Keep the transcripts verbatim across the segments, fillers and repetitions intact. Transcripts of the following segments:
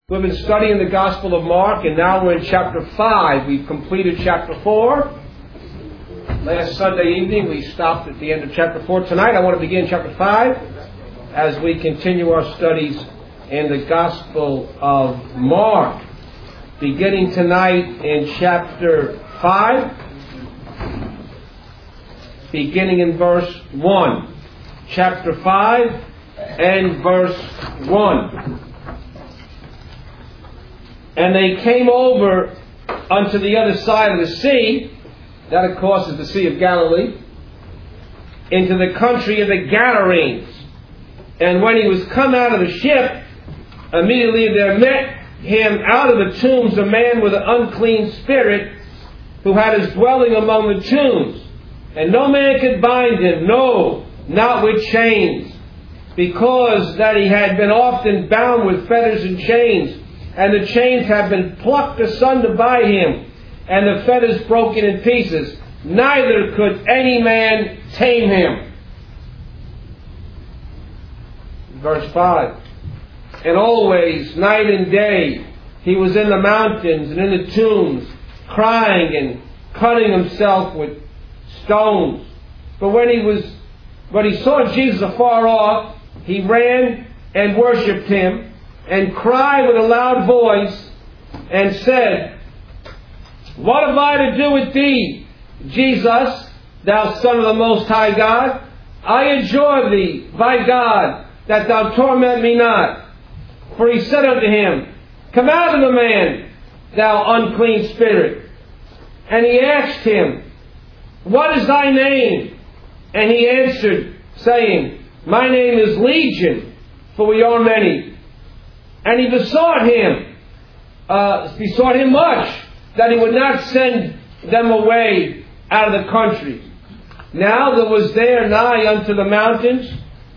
We've been studying the Gospel of Mark, and now we're in chapter five. We've completed chapter four. Last Sunday evening, we stopped at the end of chapter four. Tonight, I want to begin chapter five as we continue our studies in the Gospel of Mark. Beginning tonight in chapter five, beginning in verse one. Chapter five and verse one. And they came over unto the other side of the sea, that of course is the Sea of Galilee, into the country of the Gadarenes. And when he was come out of the ship, immediately there met him out of the tombs a man with an unclean spirit, who had his dwelling among the tombs. And no man could bind him, no, not with chains, because that he had been often bound with fetters and chains. And the chains have been plucked asunder by him, and the fetters broken in pieces. Neither could any man tame him. Verse five. And always, night and day, he was in the mountains and in the tombs, crying and cutting himself with stones. But when he was, when he saw Jesus afar off, he ran and worshipped him, and cried with a loud voice, and said, What have I to do with thee, Jesus, thou Son of the Most High God? I adjure thee, by God, that thou torment me not. For he said unto him, Come out of the man, thou unclean spirit. And he asked him, What is thy name? And he answered, saying, My name is Legion, for we are many. And he besought him, uh, besought him much, that he would not send them away out of the country. Now there was there nigh unto the mountains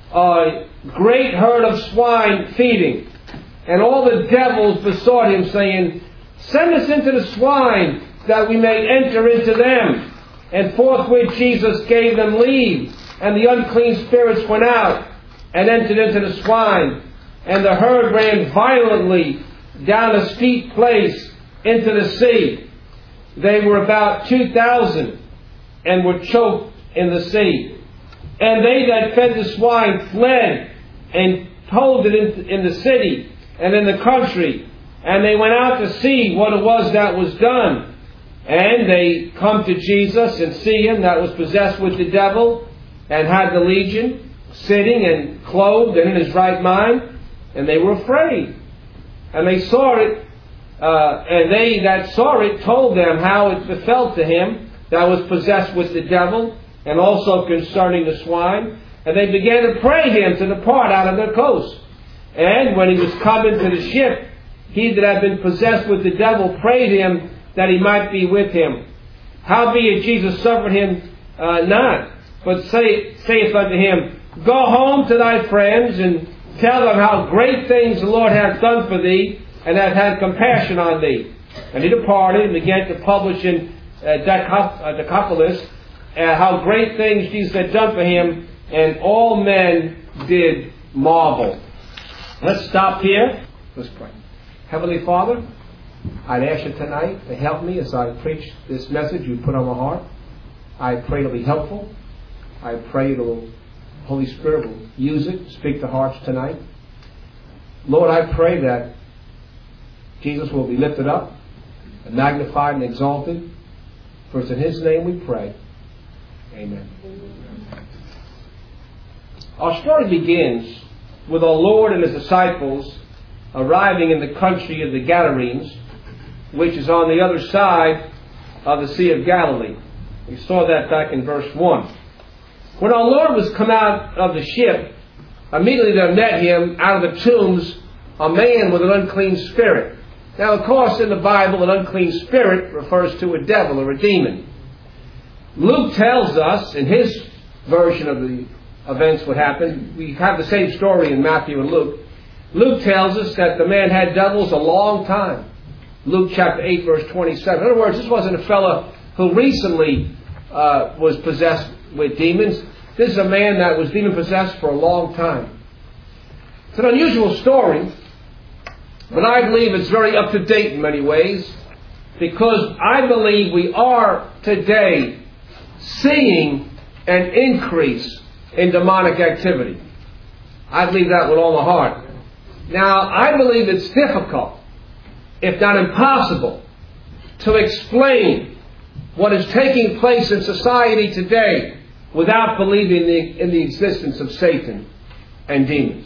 a great herd of swine feeding. And all the devils besought him, saying, Send us into the swine, that we may enter into them. And forthwith Jesus gave them leave, and the unclean spirits went out, and entered into the swine. And the herd ran violently down a steep place into the sea. They were about two thousand, and were choked in the sea. And they that fed the swine fled, and told it in, in the city and in the country. And they went out to see what it was that was done. And they come to Jesus and see him that was possessed with the devil, and had the legion, sitting and clothed and in his right mind. And they were afraid. And they saw it, uh, and they that saw it told them how it befell to him that was possessed with the devil, and also concerning the swine. And they began to pray him to depart out of their coast. And when he was come into the ship, he that had been possessed with the devil prayed him that he might be with him. Howbeit Jesus suffered him uh, not, but say, saith unto him, Go home to thy friends, and tell them how great things the Lord hath done for thee, and hath had compassion on thee. And he departed and began to publish in uh, Decop- uh, Decapolis uh, how great things Jesus had done for him, and all men did marvel. Let's stop here. Let's pray. Heavenly Father, I'd ask you tonight to help me as I preach this message you put on my heart. I pray it'll be helpful. I pray it'll Holy Spirit will use it, speak to hearts tonight. Lord, I pray that Jesus will be lifted up and magnified and exalted. For it's in his name we pray. Amen. Our story begins with our Lord and his disciples arriving in the country of the Gadarenes, which is on the other side of the Sea of Galilee. We saw that back in verse one. When our Lord was come out of the ship, immediately there met him out of the tombs a man with an unclean spirit. Now, of course, in the Bible, an unclean spirit refers to a devil or a demon. Luke tells us, in his version of the events what happened, we have the same story in Matthew and Luke. Luke tells us that the man had devils a long time. Luke chapter eight, verse twenty-seven. In other words, this wasn't a fellow who recently uh, was possessed with demons. This is a man that was demon possessed for a long time. It's an unusual story. But I believe it's very up to date in many ways, because I believe we are today seeing an increase in demonic activity. I believe that with all my heart. Now, I believe it's difficult, if not impossible, to explain what is taking place in society today without believing the, in the existence of Satan and demons.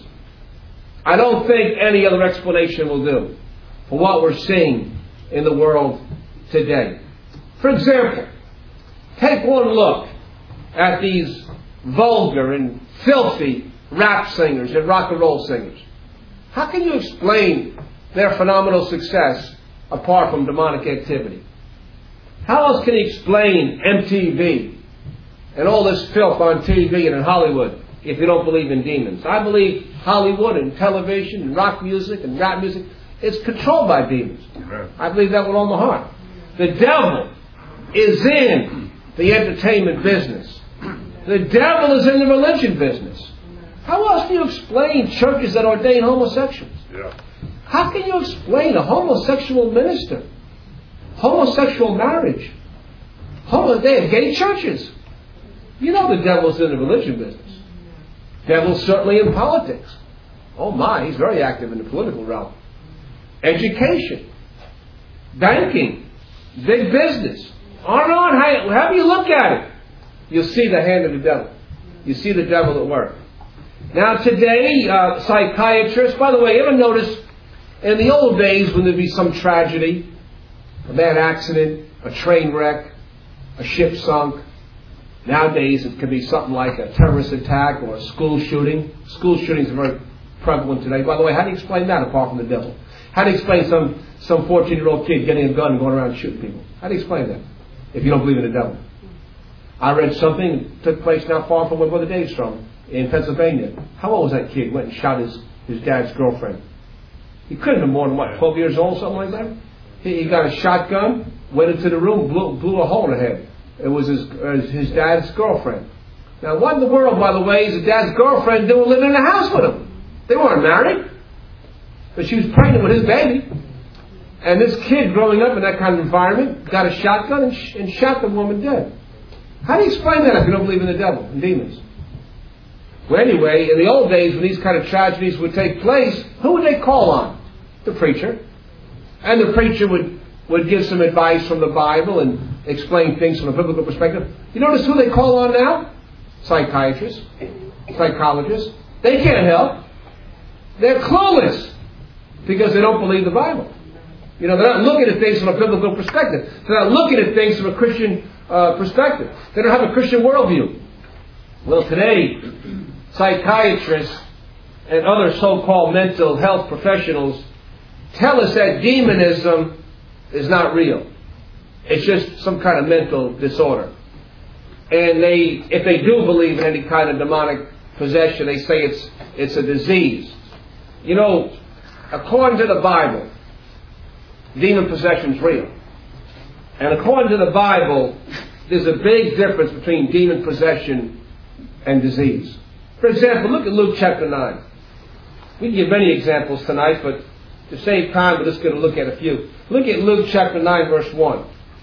I don't think any other explanation will do for what we're seeing in the world today. For example, take one look at these vulgar and filthy rap singers and rock and roll singers. How can you explain their phenomenal success apart from demonic activity? How else can you explain M T V and all this filth on T V and in Hollywood if you don't believe in demons? I believe Hollywood and television and rock music and rap music is controlled by demons. I believe that with all my heart. The devil is in the entertainment business. The devil is in the religion business. How else do you explain churches that ordain homosexuals? Yeah. How can you explain a homosexual minister? Homosexual marriage? Homo- they have gay churches. You know the devil's in the religion business. Devil's certainly in politics. Oh my, he's very active in the political realm. Education. Banking. Big business. On and on. How- However you look at it, you'll see the hand of the devil. You see the devil at work. Now today, uh, psychiatrists, by the way, you ever notice in the old days when there'd be some tragedy, a bad accident, a train wreck, a ship sunk, nowadays it could be something like a terrorist attack or a school shooting. School shootings are very prevalent today. By the way, how do you explain that apart from the devil? How do you explain some some fourteen-year-old kid getting a gun and going around shooting people? How do you explain that if you don't believe in the devil? I read something that took place not far from where Brother Dave's from, in Pennsylvania. How old was that kid? Went and shot his, his dad's girlfriend. He couldn't have been more than, what, twelve years old, something like that? He, he got a shotgun, went into the room, blew, blew a hole in her head. It was his, uh, his dad's girlfriend. Now, what in the world, by the way, is his dad's girlfriend doing living in the house with him? They weren't married. But she was pregnant with his baby. And this kid growing up in that kind of environment got a shotgun and, sh- and shot the woman dead. How do you explain that if you don't believe in the devil and demons? Well, anyway, in the old days when these kind of tragedies would take place, who would they call on? The preacher. And the preacher would, would give some advice from the Bible and explain things from a biblical perspective. You notice who they call on now? Psychiatrists, psychologists. They can't help. They're clueless because they don't believe the Bible. You know, they're not looking at things from a biblical perspective. They're not looking at things from a Christian uh, perspective. They don't have a Christian worldview. Well, today, psychiatrists and other so-called mental health professionals tell us that demonism is not real. It's just some kind of mental disorder. And they, if they do believe in any kind of demonic possession, they say it's it's a disease. You know, according to the Bible, demon possession is real. And according to the Bible, there's a big difference between demon possession and disease. For example, look at Luke chapter nine. We can give many examples tonight, but to save time, we're just going to look at a few. Look at Luke chapter nine, verse one.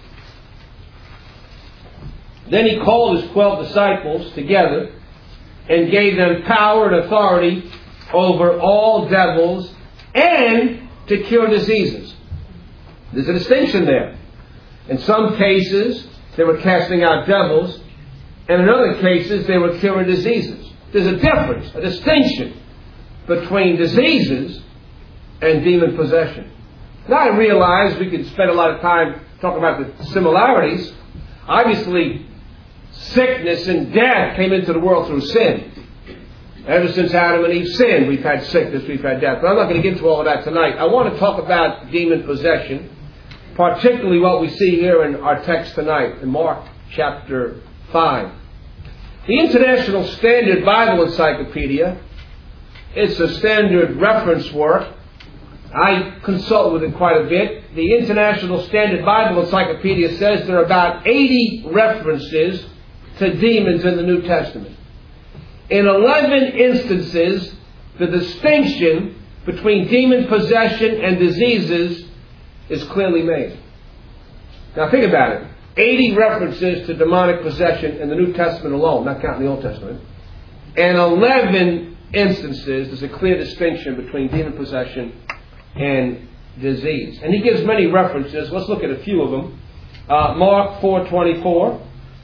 Then he called his twelve disciples together and gave them power and authority over all devils and to cure diseases. There's a distinction there. In some cases, they were casting out devils, and in other cases, they were curing diseases. There's a difference, a distinction between diseases and demon possession. Now I realize we could spend a lot of time talking about the similarities. Obviously, sickness and death came into the world through sin. Ever since Adam and Eve sinned, we've had sickness, we've had death. But I'm not going to get into all of that tonight. I want to talk about demon possession, particularly what we see here in our text tonight, in Mark chapter five. The International Standard Bible Encyclopedia, it's a standard reference work. I consult with it quite a bit. The International Standard Bible Encyclopedia says there are about eighty references to demons in the New Testament. In eleven instances, the distinction between demon possession and diseases is clearly made. Now think about it. eighty references to demonic possession in the New Testament alone, not counting the Old Testament. And eleven instances, there's a clear distinction between demon possession and disease. And he gives many references. Let's look at a few of them. Uh, Mark four twenty-four.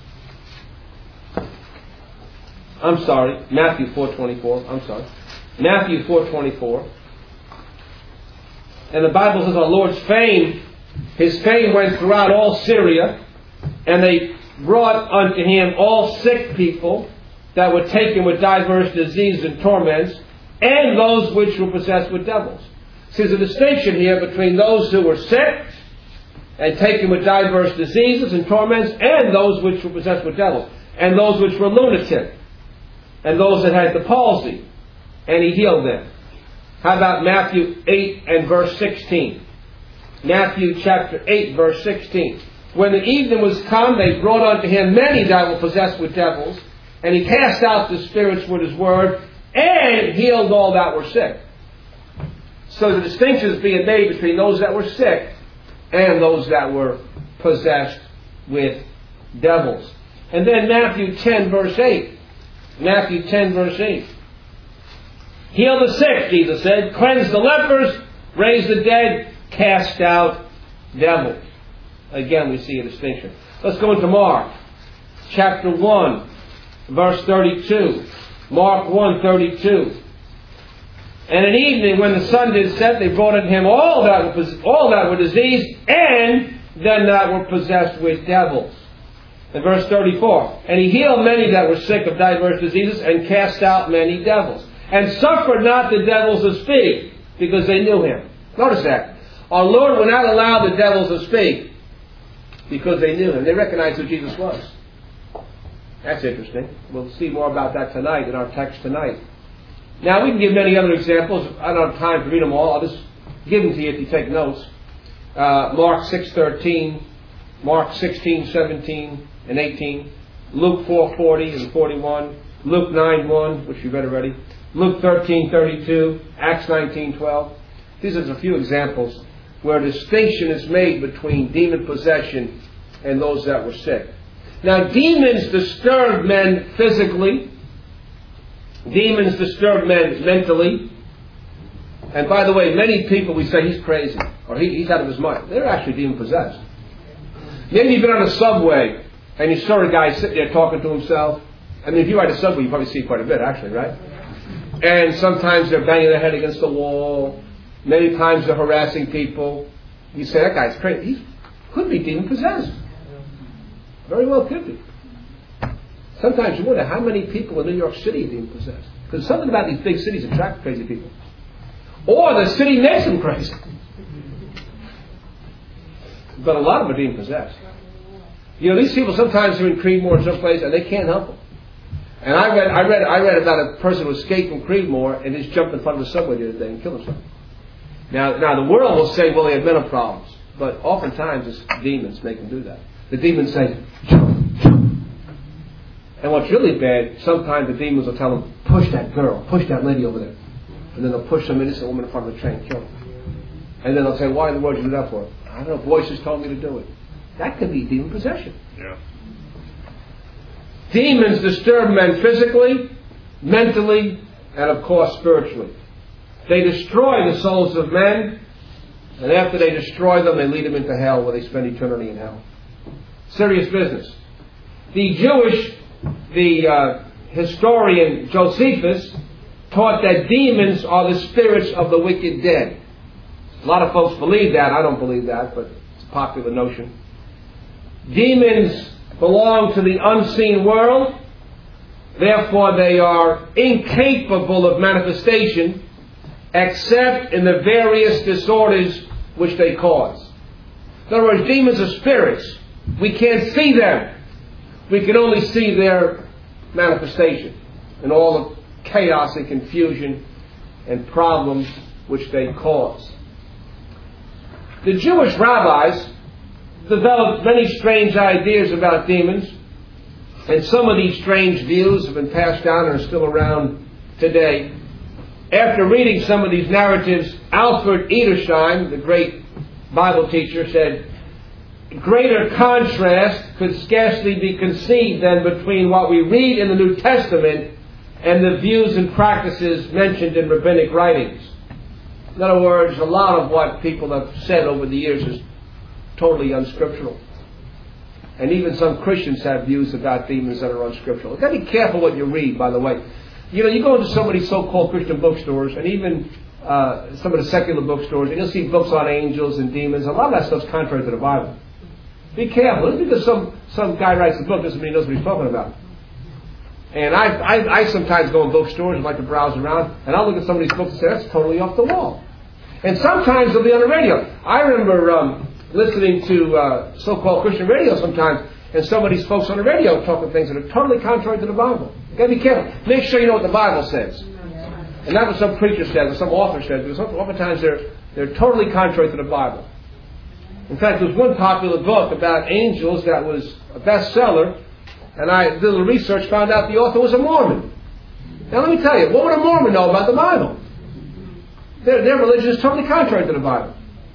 I'm sorry, Matthew four twenty-four. I'm sorry. Matthew four twenty-four. And the Bible says our Lord's fame, his fame went throughout all Syria, and they brought unto him all sick people that were taken with diverse diseases and torments, and those which were possessed with devils. See, there's a distinction here between those who were sick and taken with diverse diseases and torments, and those which were possessed with devils, and those which were lunatic, and those that had the palsy, and he healed them. How about Matthew eight and verse sixteen? Matthew chapter eight, verse sixteen. When the evening was come, they brought unto him many that were possessed with devils, and he cast out the spirits with his word, and healed all that were sick. So the distinction is being made between those that were sick and those that were possessed with devils. And then Matthew ten, verse eight. Matthew ten, verse eight. Heal the sick, Jesus said. Cleanse the lepers. Raise the dead. Cast out devils. Again, we see a distinction. Let's go into Mark. Chapter one, verse thirty-two. Mark one, thirty-two. And an evening when the sun did set, they brought unto him all that were, all that were diseased, and them that were possessed with devils. In verse thirty-four. And he healed many that were sick of diverse diseases, and cast out many devils. And suffered not the devils to speak, because they knew him. Notice that. Our Lord would not allow the devils to speak, because they knew him. They recognized who Jesus was. That's interesting. We'll see more about that tonight in our text tonight. Now, we can give many other examples. I don't have time to read them all. I'll just give them to you if you take notes. Uh, Mark six thirteen, Mark sixteen seventeen and eighteen, Luke four forty and forty-one, Luke nine one, which you read already, Luke thirteen thirty-two, Acts nineteen twelve. These are a few examples where a distinction is made between demon possession and those that were sick. Now, demons disturb men physically. Demons disturb men mentally. And by the way, many people, we say he's crazy or he, he's out of his mind. They're actually demon possessed. Maybe you've been on a subway and you saw a guy sitting there talking to himself. I mean, if you ride a subway, you probably see quite a bit, actually, right? And sometimes they're banging their head against the wall. Many times they're harassing people. You say, that guy's crazy. He could be demon possessed. Very well could be. Sometimes you wonder how many people in New York City are demon possessed. Because something about these big cities attract crazy people. Or the city makes them crazy. But a lot of them are demon possessed. You know, these people sometimes are in Creedmoor or someplace and they can't help them. And I read, I read, I read about a person who escaped from Creedmoor and just jumped in front of the subway the other day and killed himself. Now, now the world will say, well, they have mental problems. But oftentimes it's demons make them do that. The demons say, jump, jump. And what's really bad, sometimes the demons will tell them, push that girl, push that lady over there. And then they'll push some innocent woman in front of the train and kill them. And then they'll say, why in the world did you do that for? I don't know, voices told me to do it. That could be demon possession. Yeah. Demons disturb men physically, mentally, and of course spiritually. They destroy the souls of men, and after they destroy them, they lead them into hell where they spend eternity in hell. Serious business. The Jewish, the uh, historian Josephus taught that demons are the spirits of the wicked dead. A lot of folks believe that. I don't believe that, but it's a popular notion. Demons belong to the unseen world. Therefore, they are incapable of manifestation except in the various disorders which they cause. In other words, demons are spirits. We can't see them. We can only see their manifestation and all the chaos and confusion and problems which they cause. The Jewish rabbis developed many strange ideas about demons, and some of these strange views have been passed down and are still around today. after reading some of these narratives, Alfred Edersheim, the great Bible teacher, said, greater contrast could scarcely be conceived than between what we read in the New Testament and the views and practices mentioned in rabbinic writings. In other words, a lot of what people have said over the years is totally unscriptural. And even some Christians have views about demons that are unscriptural. You've got to be careful what you read, by the way. You know, you go into some of these so-called Christian bookstores, and even uh, some of the secular bookstores, and you'll see books on angels and demons. A lot of that stuff's contrary to the Bible. Be careful. Just because some, some guy writes a book doesn't mean he knows what he's talking about. And I, I, I sometimes go in bookstores and like to browse around, and I'll look at some of these books and say, that's totally off the wall. And sometimes they'll be on the radio. I remember um, listening to uh, so-called Christian radio sometimes, and some of these folks on the radio talking things that are totally contrary to the Bible. You've got to be careful. Make sure you know what the Bible says. And not what some preacher says or some author says, because oftentimes they're, they're totally contrary to the Bible. In fact, there was one popular book about angels that was a bestseller, and I did a little research, found out the author was a Mormon. Now let me tell you, what would a Mormon know about the Bible? Their, their religion is totally contrary to the Bible.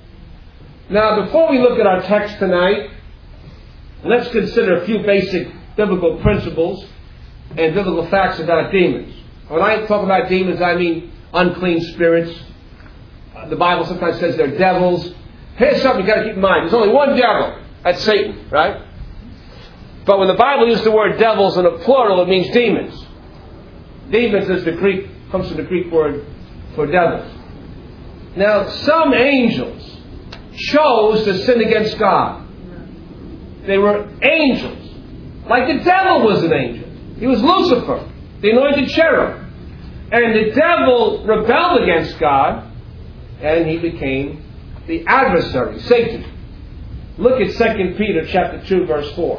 Now, before we look at our text tonight, let's consider a few basic biblical principles and biblical facts about demons. When I talk about demons, I mean unclean spirits. Uh, the Bible sometimes says they're devils. Here's something you've got to keep in mind. There's only one devil. That's Satan, right? But when the Bible uses the word devils in a plural, it means demons. Demons is the Greek, comes from the Greek word for devils. Now, some angels chose to sin against God. They were angels. Like the devil was an angel. He was Lucifer, the anointed cherub. And the devil rebelled against God, and he became the adversary, Satan. Look at Second Peter chapter two, verse four.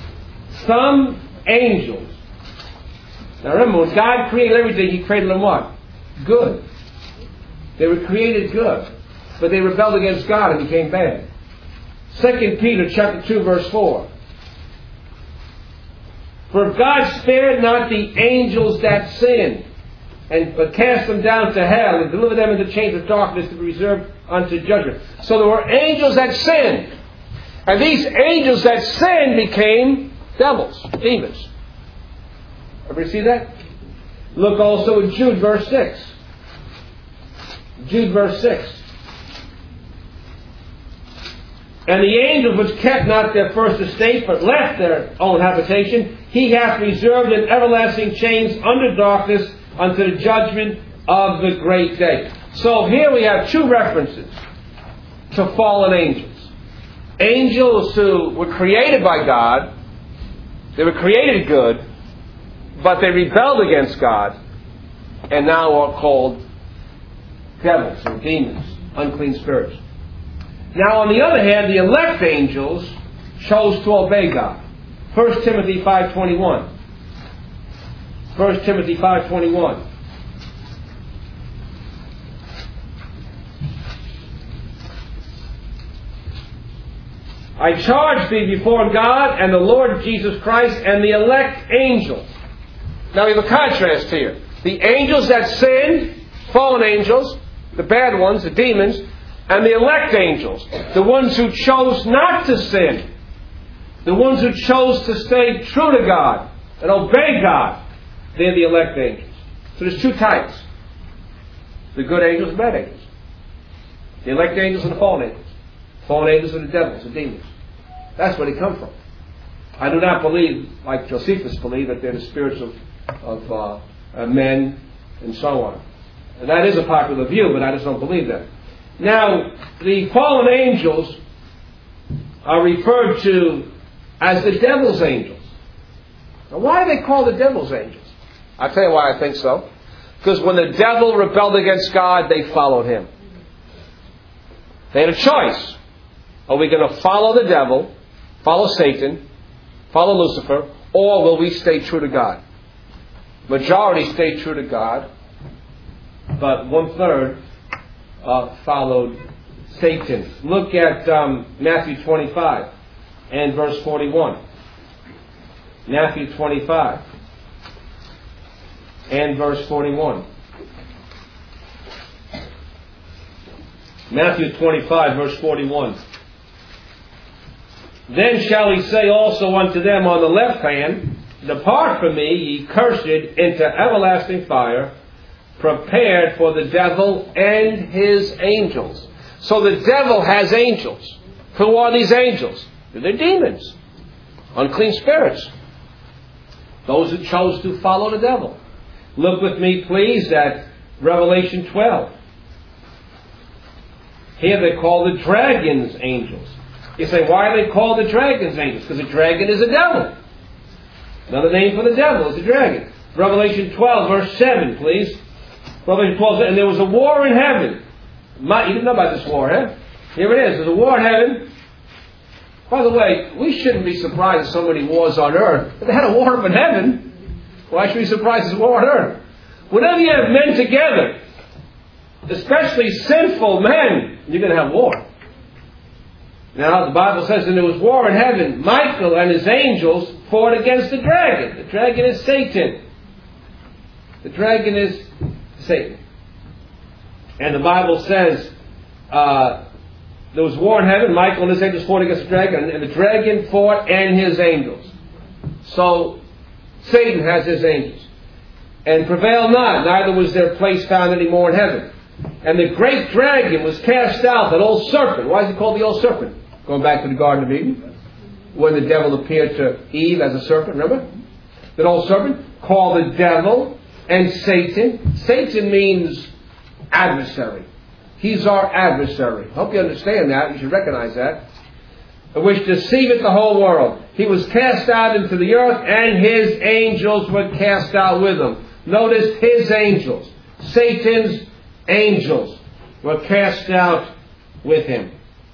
Some angels. Now remember, when God created everything, He created them what? Good. They were created good. But they rebelled against God and became bad. Second Peter chapter two, verse four. For if God spared not the angels that sinned, and but cast them down to hell, and delivered them into chains of darkness to be reserved unto judgment. So there were angels that sinned. And these angels that sinned became devils, demons. Everybody see that? Look also at Jude verse six. Jude verse six. And the angels which kept not their first estate, but left their own habitation, He hath reserved in everlasting chains under darkness unto the judgment of the great day. So here we have two references to fallen angels. Angels who were created by God. They were created good, but they rebelled against God, and now are called devils or demons, unclean spirits. Now, on the other hand, the elect angels chose to obey God. First Timothy five twenty-one. First Timothy five twenty-one. I charge thee before God and the Lord Jesus Christ and the elect angels. Now we have a contrast here. The angels that sinned, fallen angels, the bad ones, the demons, and the elect angels, the ones who chose not to sin, the ones who chose to stay true to God and obey God. They're the elect angels. So there's two types. The good angels and bad angels. The elect angels and the fallen angels. Fallen angels are the devils, the demons. That's where they come from. I do not believe, like Josephus believed, that they're the spirits of, of uh, uh, men and so on. And that is a popular view, but I just don't believe that. Now, the fallen angels are referred to as the devil's angels. Now, why are they called the devil's angels? I'll tell you why I think so. Because when the devil rebelled against God, they followed him. They had a choice. Are we going to follow the devil, follow Satan, follow Lucifer, or will we stay true to God? Majority stayed true to God, but one third uh, followed Satan. Look at um, Matthew twenty-five and verse forty-one. Matthew twenty-five and verse forty-one. Matthew twenty-five, verse forty-one. Then shall he say also unto them on the left hand, Depart from me, ye cursed, into everlasting fire, prepared for the devil and his angels. So the devil has angels. Who are these angels? They're demons. Unclean spirits. Those who chose to follow the devil. Look with me, please, at Revelation twelve. Here they call the dragons angels. You say, why are they called the dragons angels? Because the dragon is a devil. Another name for the devil is the dragon. Revelation twelve, verse seven, please. Revelation twelve, and there was a war in heaven. My, you didn't know about this war, huh? Here it is. There's a war in heaven. By the way, we shouldn't be surprised at so many wars on earth. If they had a war up in heaven, why should we be surprised at a war on earth? Whenever you have men together, especially sinful men, you're going to have war. Now, the Bible says that there was war in heaven. Michael and his angels fought against the dragon. The dragon is Satan. The dragon is Satan. And the Bible says uh, there was war in heaven. Michael and his angels fought against the dragon. And the dragon fought and his angels. So, Satan has his angels. And prevailed not, neither was their place found any more in heaven. And the great dragon was cast out, that old serpent. Why is he called the old serpent? Going back to the Garden of Eden, when the devil appeared to Eve as a serpent, remember? That old serpent, called the devil and Satan. Satan means adversary. He's our adversary. I hope you understand that. You should recognize that. Which deceiveth the whole world. He was cast out into the earth, and his angels were cast out with him. Notice his angels. Satan's angels were cast out with him.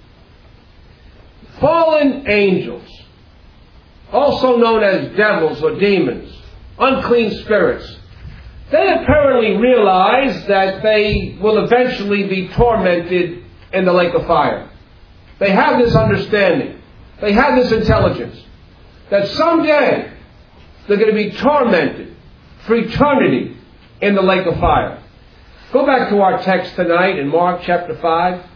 Fallen angels, also known as devils or demons, unclean spirits, they apparently realize that they will eventually be tormented in the lake of fire. They have this understanding. They have this intelligence that someday they're going to be tormented for eternity in the lake of fire. Go back to our text tonight in Mark chapter five.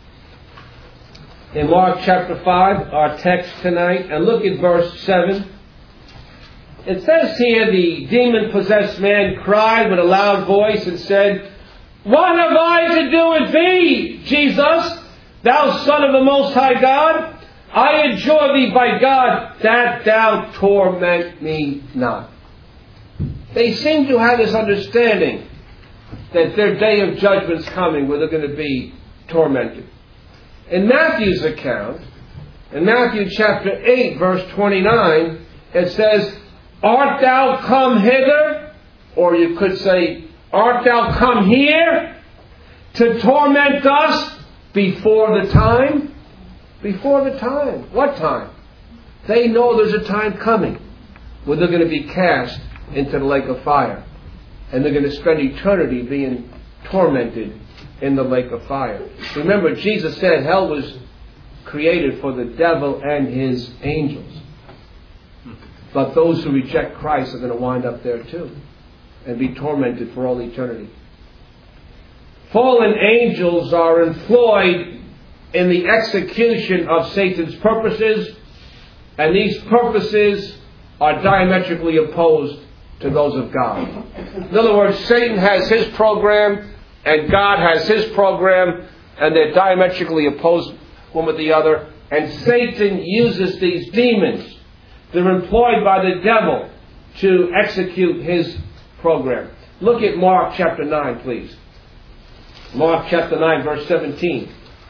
In Mark chapter five, our text tonight, and look at verse seven. It says here, the demon-possessed man cried with a loud voice and said, What have I to do with thee, Jesus, thou Son of the Most High God? I adjure thee by God that thou torment me not. They seem to have this understanding that their day of judgment is coming where they're going to be tormented. In Matthew's account, in Matthew chapter eight, verse twenty-nine, it says, Art thou come hither? Or you could say, Art thou come here to torment us before the time? Before the time. What time? They know there's a time coming where they're going to be cast into the lake of fire. And they're going to spend eternity being tormented in the lake of fire. Remember, Jesus said hell was created for the devil and his angels. But those who reject Christ are going to wind up there too and be tormented for all eternity. Fallen angels are employed in the execution of Satan's purposes, and these purposes are diametrically opposed to those of God. In other words, Satan has his program and God has his program, and they're diametrically opposed one with the other. And Satan uses these demons. They're employed by the devil to execute his program. Look at Mark chapter nine, please. Mark chapter nine, verse seventeen.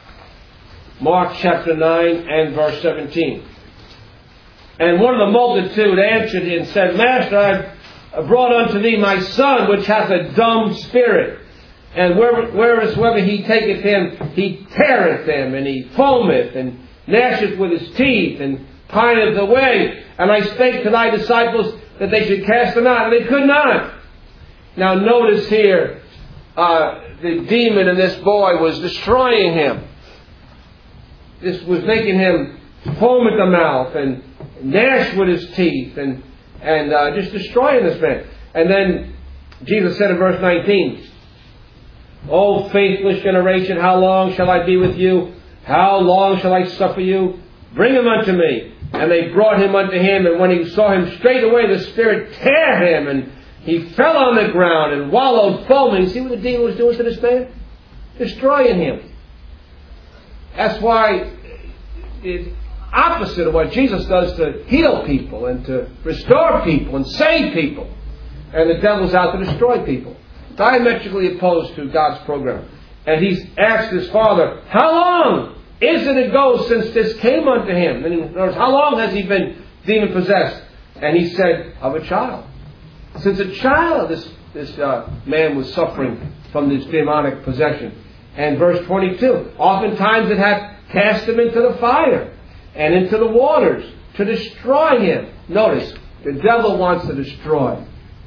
Mark chapter nine and verse seventeen. And one of the multitude answered and said, Master, I've brought unto thee my son, which hath a dumb spirit. And wheresoever he taketh him, he teareth him, and he foameth, and gnasheth with his teeth, and pineth away. And I spake to thy disciples that they should cast him out, and they could not. Now notice here, uh, the demon in this boy was destroying him. This was making him foam at the mouth, and gnash with his teeth, and, and uh, just destroying this man. And then Jesus said in verse nineteen, O faithless generation, how long shall I be with you? How long shall I suffer you? Bring him unto me. And they brought him unto him, and when he saw him, straightway the Spirit tear him, and he fell on the ground and wallowed foaming. See what the demon was doing to this man? Destroying him. That's why it's opposite of what Jesus does to heal people and to restore people and save people. And the devil's out to destroy people. Diametrically opposed to God's program. And he's asked his father, how long is it ago since this came unto him? And in other words, how long has he been demon possessed? And he said, of a child. Since a child, this, this uh, man was suffering from this demonic possession. And verse twenty-two, oftentimes it hath cast him into the fire and into the waters to destroy him. Notice, the devil wants to destroy.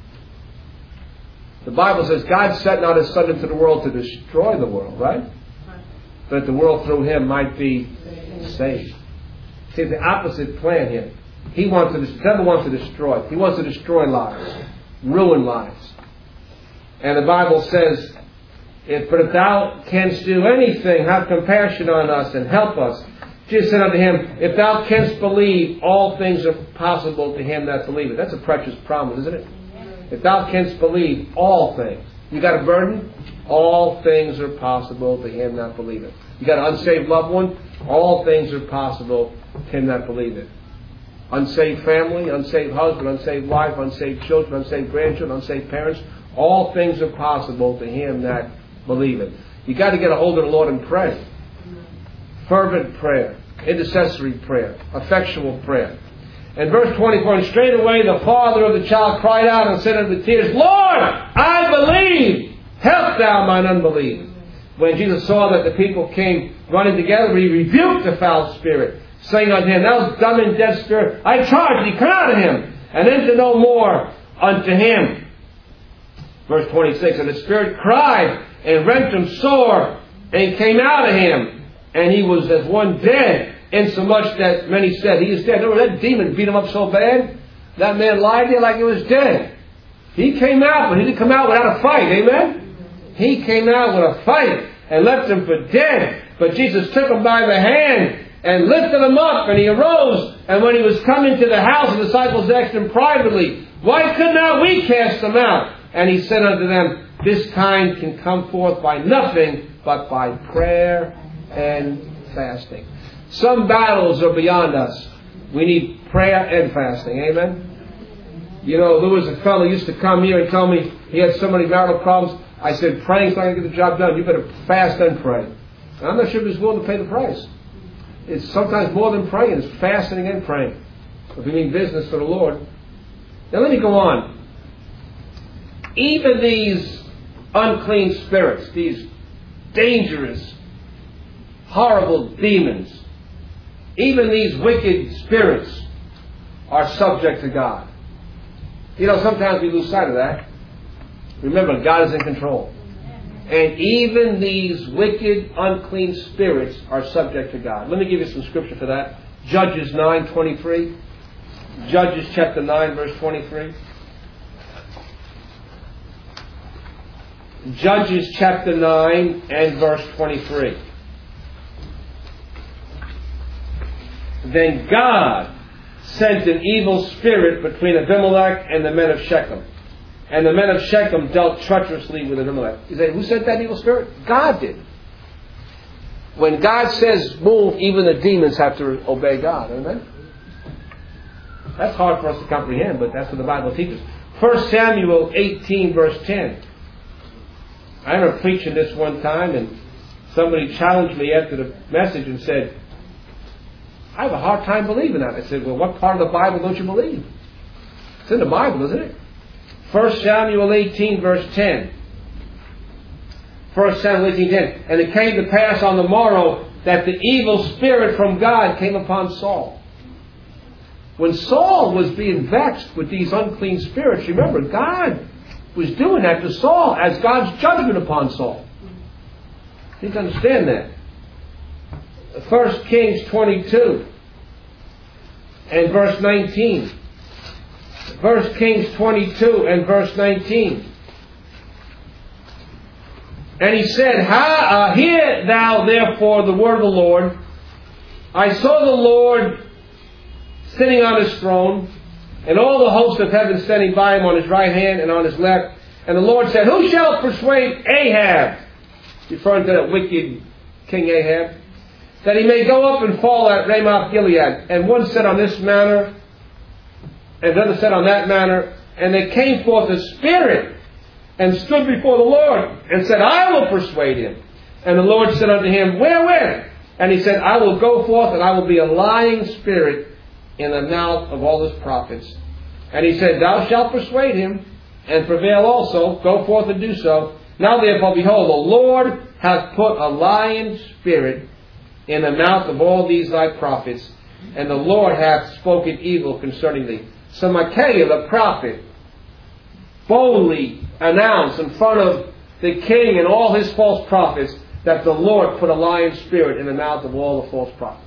The Bible says God sent not his Son into the world to destroy the world, right? But the world through him might be saved. See, the opposite plan here. He wants to, the devil wants to destroy. He wants to destroy lives, ruin lives. And the Bible says, if, but if thou canst do anything, have compassion on us and help us. Jesus said unto him, if thou canst believe, all things are possible to him that believeth. That's a precious promise, isn't it? If thou canst believe, all things. You got a burden? All things are possible to him that believeth. You got an unsaved loved one? All things are possible to him that believeth. Unsaved family, unsaved husband, unsaved wife, unsaved children, unsaved grandchildren, unsaved parents. All things are possible to him that believeth. You got to get a hold of the Lord and pray. Fervent prayer, intercessory prayer, effectual prayer. And verse twenty-four, and straightway the father of the child cried out and said unto the tears, Lord, I believe, help thou mine unbelief. When Jesus saw that the people came running together, he rebuked the foul spirit, saying unto him, thou dumb and deaf spirit, I charge thee, come out of him, and enter no more unto him. Verse twenty-six, and the spirit cried and rent him sore, and came out of him, and he was as one dead, insomuch that many said, he is dead. No, that demon beat him up so bad, that man lied there like he was dead. He came out, but he didn't come out without a fight, amen? He came out with a fight and left him for dead. But Jesus took him by the hand and lifted him up, and he arose. And when he was coming to the house, the disciples asked him privately, why could not we cast him out? And he said unto them, this kind can come forth by nothing but by prayer and fasting. Some battles are beyond us. We need prayer and fasting. Amen? You know, there was a fellow who used to come here and tell me he had so many marital problems. I said, praying's not going to get the job done. You better fast and pray. And I'm not sure if he's willing to pay the price. It's sometimes more than praying. It's fasting and praying. If you mean business for the Lord. Now let me go on. Even these unclean spirits, these dangerous, horrible demons, even these wicked spirits are subject to God. You know, sometimes we lose sight of that. Remember, God is in control. And even these wicked, unclean spirits are subject to God. Let me give you some scripture for that. Judges nine twenty-three. Judges chapter nine, verse twenty-three. Judges chapter nine and verse twenty-three. Then God sent an evil spirit between Abimelech and the men of Shechem. And the men of Shechem dealt treacherously with Abimelech. You say, who sent that evil spirit? God did. When God says move, even the demons have to obey God. Amen? That's hard for us to comprehend, but that's what the Bible teaches. First Samuel eighteen, verse ten. I remember preaching this one time, and somebody challenged me after the message and said, I have a hard time believing that. I said, well, what part of the Bible don't you believe? It's in the Bible, isn't it? First Samuel eighteen, verse ten. First Samuel eighteen, ten. And it came to pass on the morrow that the evil spirit from God came upon Saul. When Saul was being vexed with these unclean spirits, remember, God was doing that to Saul as God's judgment upon Saul. You need to understand that. First Kings twenty-two and verse nineteen. First Kings twenty-two and verse nineteen. And he said, ha, uh, hear thou therefore the word of the Lord. I saw the Lord sitting on his throne, and all the hosts of heaven standing by him on his right hand and on his left. And the Lord said, who shall persuade Ahab, referring to that wicked King Ahab, that he may go up and fall at Ramoth Gilead? And one said on this manner, and another said on that manner. And they came forth a spirit, and stood before the Lord, and said, I will persuade him. And the Lord said unto him, wherewith? And he said, I will go forth, and I will be a lying spirit in the mouth of all his prophets. And he said, thou shalt persuade him, and prevail also. Go forth and do so. Now therefore, behold, the Lord hath put a lying spirit in the mouth of all these thy prophets, and the Lord hath spoken evil concerning thee. So Micaiah the prophet boldly announced in front of the king and all his false prophets that the Lord put a lying spirit in the mouth of all the false prophets.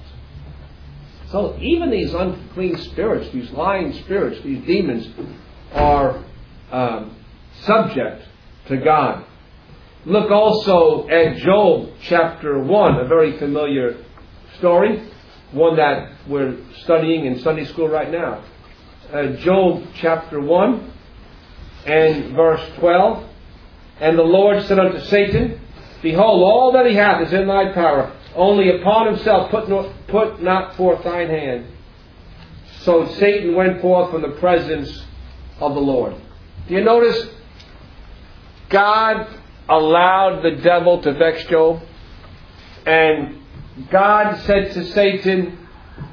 So even these unclean spirits, these lying spirits, these demons, are um, subject to God. Look also at Job chapter one, a very familiar story, one that we're studying in Sunday school right now. Uh, Job chapter one and verse twelve. And the Lord said unto Satan, behold, all that he hath is in thy power. Only upon himself put, no, put not forth thine hand. So Satan went forth from the presence of the Lord. Do you notice? God allowed the devil to vex Job. And God said to Satan,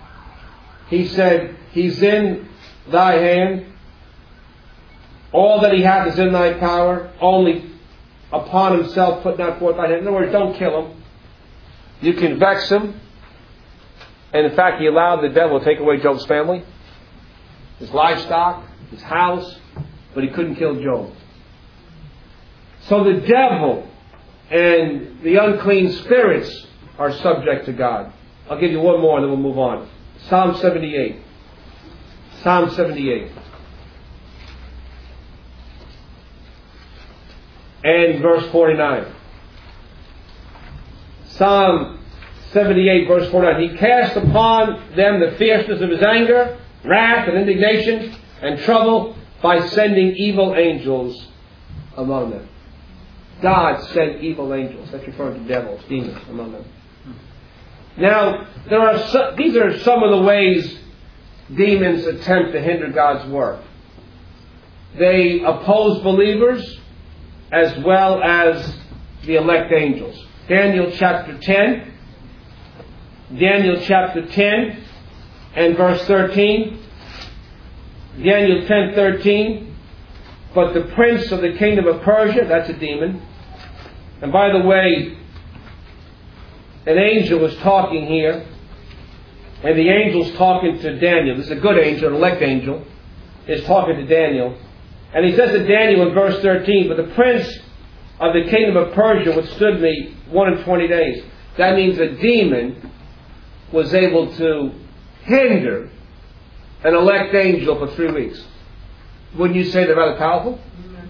he said, he's in thy hand. All that he hath is in thy power. Only upon himself put not forth thine hand. In other words, don't kill him. You can vex him. And in fact, he allowed the devil to take away Job's family, his livestock, his house, but he couldn't kill Job. So the devil and the unclean spirits are subject to God. I'll give you one more and then we'll move on. Psalm seventy-eight. Psalm seventy-eight. And verse forty-nine. Psalm seventy-eight, verse forty-nine. He cast upon them the fierceness of his anger, wrath and indignation and trouble by sending evil angels among them. God sent evil angels. That's referring to devils, demons among them. Now, there are so, these are some of the ways demons attempt to hinder God's work. They oppose believers as well as the elect angels. Daniel chapter ten. Daniel chapter ten and verse thirteen. Daniel ten thirteen. But the prince of the kingdom of Persia, that's a demon. And by the way, an angel was talking here. And the angel's talking to Daniel. This is a good angel, an elect angel, is talking to Daniel. And he says to Daniel in verse thirteen, but the prince of the kingdom of Persia withstood me one and twenty days. That means a demon was able to hinder an elect angel for three weeks. Wouldn't you say they're rather powerful?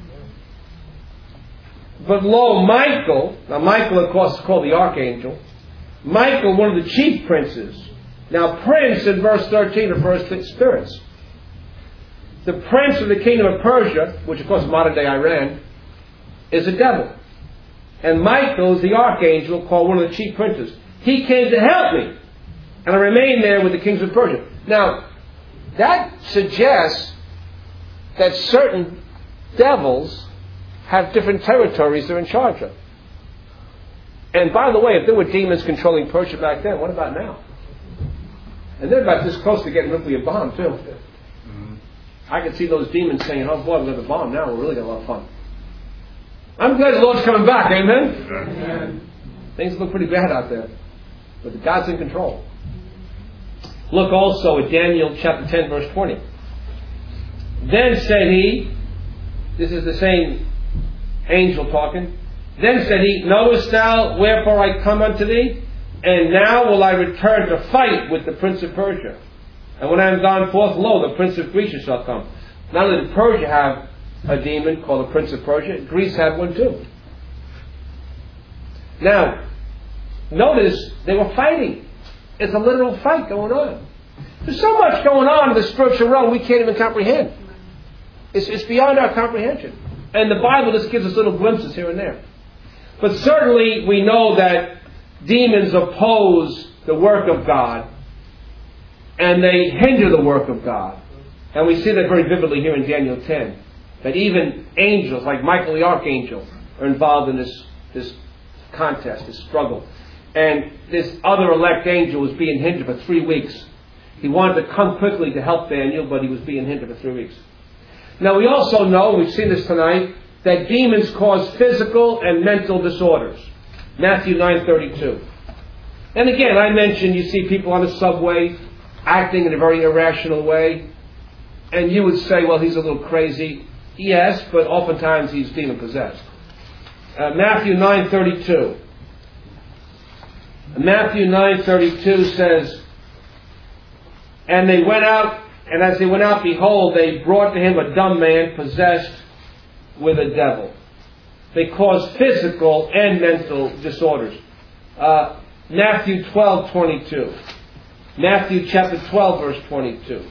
But lo, Michael, now Michael of course is called the archangel. Michael, one of the chief princes. Now prince in verse thirteen refers to spirits. The prince of the kingdom of Persia, which of course is modern day Iran, is a devil. And Michael is the archangel called one of the chief princes. He came to help me. And I remained there with the kings of Persia. Now, that suggests that certain devils have different territories they're in charge of. And by the way, if there were demons controlling Persia back then, what about now? And they're about this close to getting a nuclear bomb, too. Mm-hmm. I could see those demons saying, oh boy, we've got the bomb now, we're really got a lot of fun. I'm glad the Lord's coming back, amen? Amen. Things look pretty bad out there. But God's in control. Look also at Daniel chapter ten, verse twenty. Then said he, this is the same angel talking. Then said he, knowest thou wherefore I come unto thee? And now will I return to fight with the prince of Persia. And when I am gone forth, lo, the prince of Greece shall come. Not only did Persia have a demon called the prince of Persia, Greece had one too. Now, notice they were fighting. It's a literal fight going on. There's so much going on in the spiritual realm we can't even comprehend. It's, it's beyond our comprehension. And the Bible just gives us little glimpses here and there. But certainly we know that demons oppose the work of God. And they hinder the work of God. And we see that very vividly here in Daniel ten. That even angels, like Michael the Archangel, are involved in this, this contest, this struggle. And this other elect angel was being hindered for three weeks. He wanted to come quickly to help Daniel, but he was being hindered for three weeks. Now we also know, we've seen this tonight, that demons cause physical and mental disorders. Matthew nine thirty-two. And again, I mentioned you see people on the subway acting in a very irrational way. And you would say, well, he's a little crazy. Yes, but oftentimes he's demon-possessed. Uh, Matthew nine thirty-two. Matthew nine thirty-two says, and they went out, and as they went out, behold, they brought to him a dumb man possessed with a devil. They caused physical and mental disorders. Uh, Matthew twelve twenty-two. Matthew chapter twelve, verse twenty-two.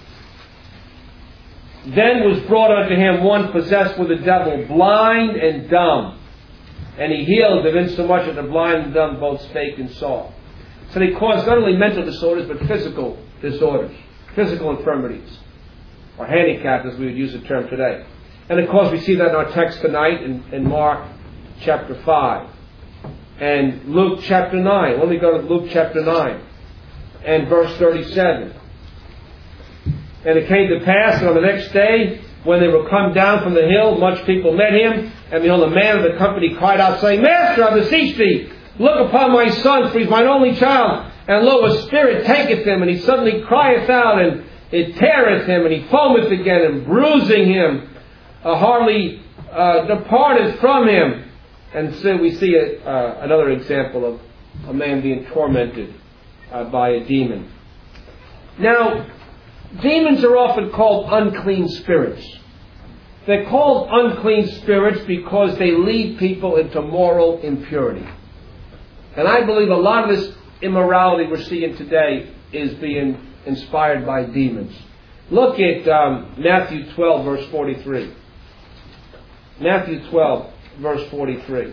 Then was brought unto him one possessed with a devil, blind and dumb. And he healed them, insomuch that the blind and dumb both spake and saw. So they caused not only mental disorders, but physical disorders. Physical infirmities. Or handicaps, as we would use the term today. And of course we see that in our text tonight in, in Mark chapter five. And Luke chapter nine. Let me go to Luke chapter nine. And verse thirty-seven. And it came to pass that on the next day, when they were come down from the hill, much people met him. And behold, a man of the company cried out, saying, Master, I beseech thee, look upon my son, for he is mine only child. And lo, a spirit taketh him, and he suddenly crieth out, and it teareth him, and he foameth again, and bruising him, uh, hardly uh, departed from him. And so we see a, uh, another example of a man being tormented uh, by a demon. Now, demons are often called unclean spirits. They're called unclean spirits because they lead people into moral impurity. And I believe a lot of this immorality we're seeing today is being inspired by demons. Look at um, Matthew twelve, verse forty-three. Matthew twelve, verse forty-three.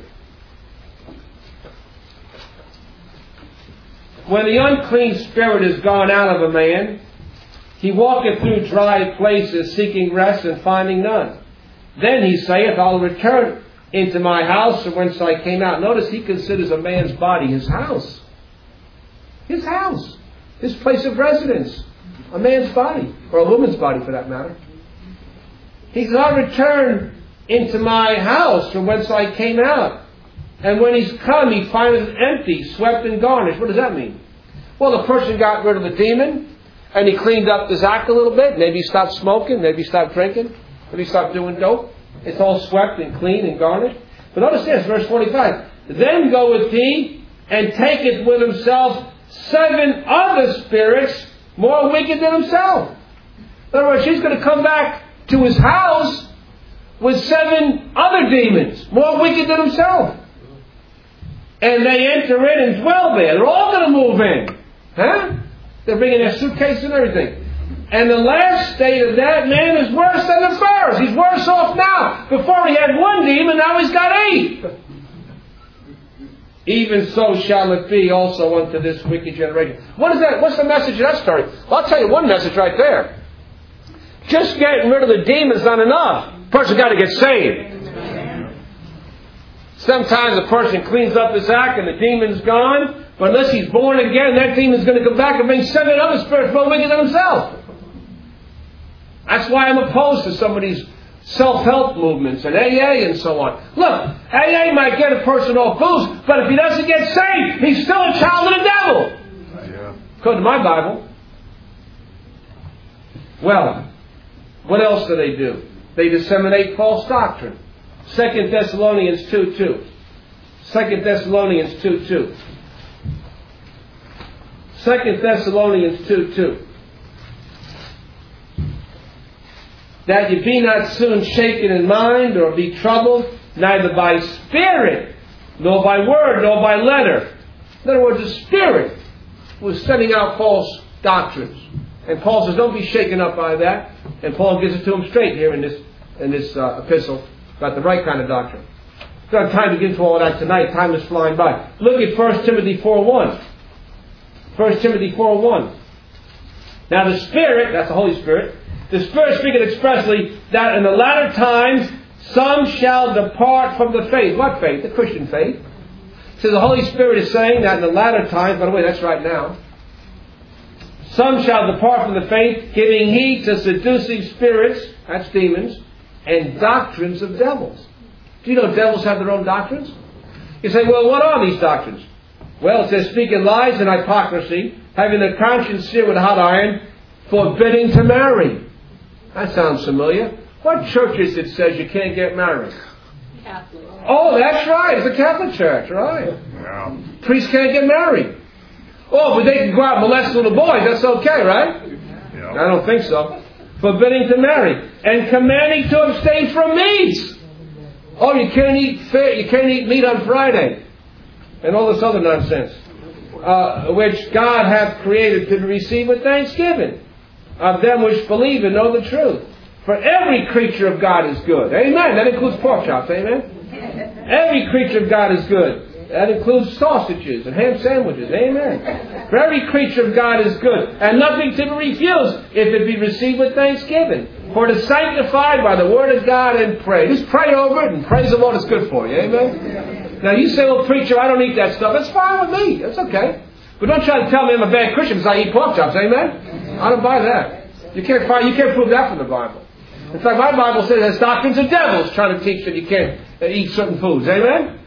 When the unclean spirit is gone out of a man, he walketh through dry places, seeking rest and finding none. Then he saith, I'll return into my house from whence I came out. Notice he considers a man's body his house. His house. His place of residence. A man's body. Or a woman's body for that matter. He says, I'll return into my house from whence I came out. And when he's come, he findeth it empty, swept and garnished. What does that mean? Well, the person got rid of the demon, and he cleaned up his act a little bit. Maybe he stopped smoking, maybe he stopped drinking, maybe he stopped doing dope. It's all swept and clean and garnished. But notice this, verse forty-five. Then goeth he, and taketh with himself seven other spirits more wicked than himself. In other words, he's going to come back to his house with seven other demons, more wicked than himself. And they enter in and dwell there. They're all going to move in. Huh? They're bringing their suitcase and everything. And the last state of that man is worse than the first. He's worse off now. Before he had one demon, now he's got eight. Even so shall it be also unto this wicked generation. What is that? What's the message of that story? Well, I'll tell you one message right there. Just getting rid of the demons is not enough. Person's got to get saved. Sometimes a person cleans up his act and the demon's gone. But unless he's born again, that demon's going to come back and bring seven other spirits more wicked than himself. That's why I'm opposed to some of these self-help movements and A A and so on. Look, A A might get a person off booze, but if he doesn't get saved, he's still a child of the devil. Yeah. According to my Bible. Well, what else do they do? They disseminate false doctrine. Second Thessalonians two two. Second Thessalonians two two. Second Thessalonians two two. That you be not soon shaken in mind or be troubled, neither by spirit nor by word, nor by letter. In other words, the Spirit was sending out false doctrines. And Paul says, don't be shaken up by that. And Paul gives it to him straight here in this in this uh, epistle about the right kind of doctrine. We don't have time to get into all that tonight. Time is flying by. Look at First Timothy four one. First Timothy four one. Now the Spirit, that's the Holy Spirit, the Spirit speaking expressly that in the latter times some shall depart from the faith. What faith? The Christian faith. So the Holy Spirit is saying that in the latter times, by the way, that's right now, some shall depart from the faith, giving heed to seducing spirits, that's demons, and doctrines of devils. Do you know devils have their own doctrines? You say, well, what are these doctrines? Well, it says, speaking lies and hypocrisy, having their conscience seared with a hot iron, forbidding to marry. That sounds familiar. What church is it says you can't get married? Catholic. Oh, that's right. It's a Catholic church, right? Yeah. Priests can't get married. Oh, but they can go out and molest little boys. That's okay, right? Yeah. I don't think so. Forbidding to marry. And commanding to abstain from meats. Oh, you can't eat fish, you can't eat meat on Friday. And all this other nonsense. Uh, which God hath created to receive with thanksgiving of them which believe and know the truth. For every creature of God is good. Amen. That includes pork chops. Amen. Every creature of God is good. That includes sausages and ham sandwiches. Amen. For every creature of God is good. And nothing to be refused if it be received with thanksgiving. For it is sanctified by the word of God and pray. Just pray over it and praise the Lord. It's good for you. Amen. Now you say, well, preacher, I don't eat that stuff. That's fine with me. That's okay. But don't try to tell me I'm a bad Christian because I eat pork chops. Amen. I don't buy that. You can't find, you can't prove that from the Bible. In fact, my Bible says there's doctrines of devils trying to teach that you can't eat certain foods. Amen?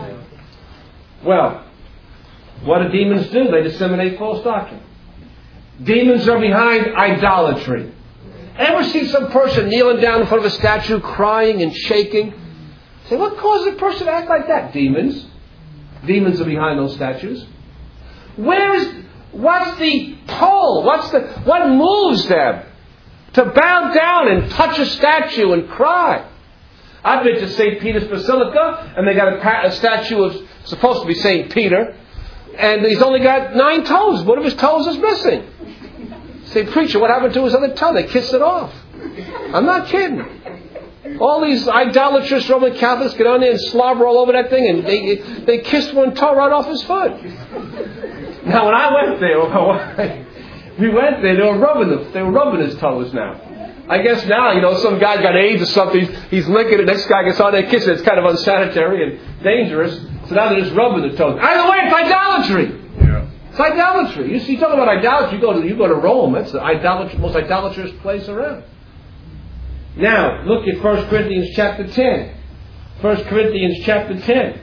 Well, what do demons do? They disseminate false doctrine. Demons are behind idolatry. Ever see some person kneeling down in front of a statue, crying and shaking? Say, what causes a person to act like that? Demons. Demons are behind those statues. Where is, what's the pull? What's the, what moves them to bow down and touch a statue and cry? I've been to Saint Peter's Basilica, and they got a, a statue of, supposed to be Saint Peter, and he's only got nine toes. One of his toes is missing. Say, preacher, what happened to his other toe? They kissed it off. I'm not kidding. All these idolatrous Roman Catholics get on there and slobber all over that thing, and they they kissed one toe right off his foot. Now, when I went there, we went there, they were rubbing them. They were rubbing his toes now. I guess now, you know, some guy got AIDS or something. He's licking it. Next guy gets on there kissing it. It's kind of unsanitary and dangerous. So now they're just rubbing the toes. Either way, it's idolatry. Yeah. It's idolatry. You see, you talk about idolatry. You go to you go to Rome. That's the idolatry, most idolatrous place around. Now, look at First Corinthians chapter ten. First Corinthians chapter ten.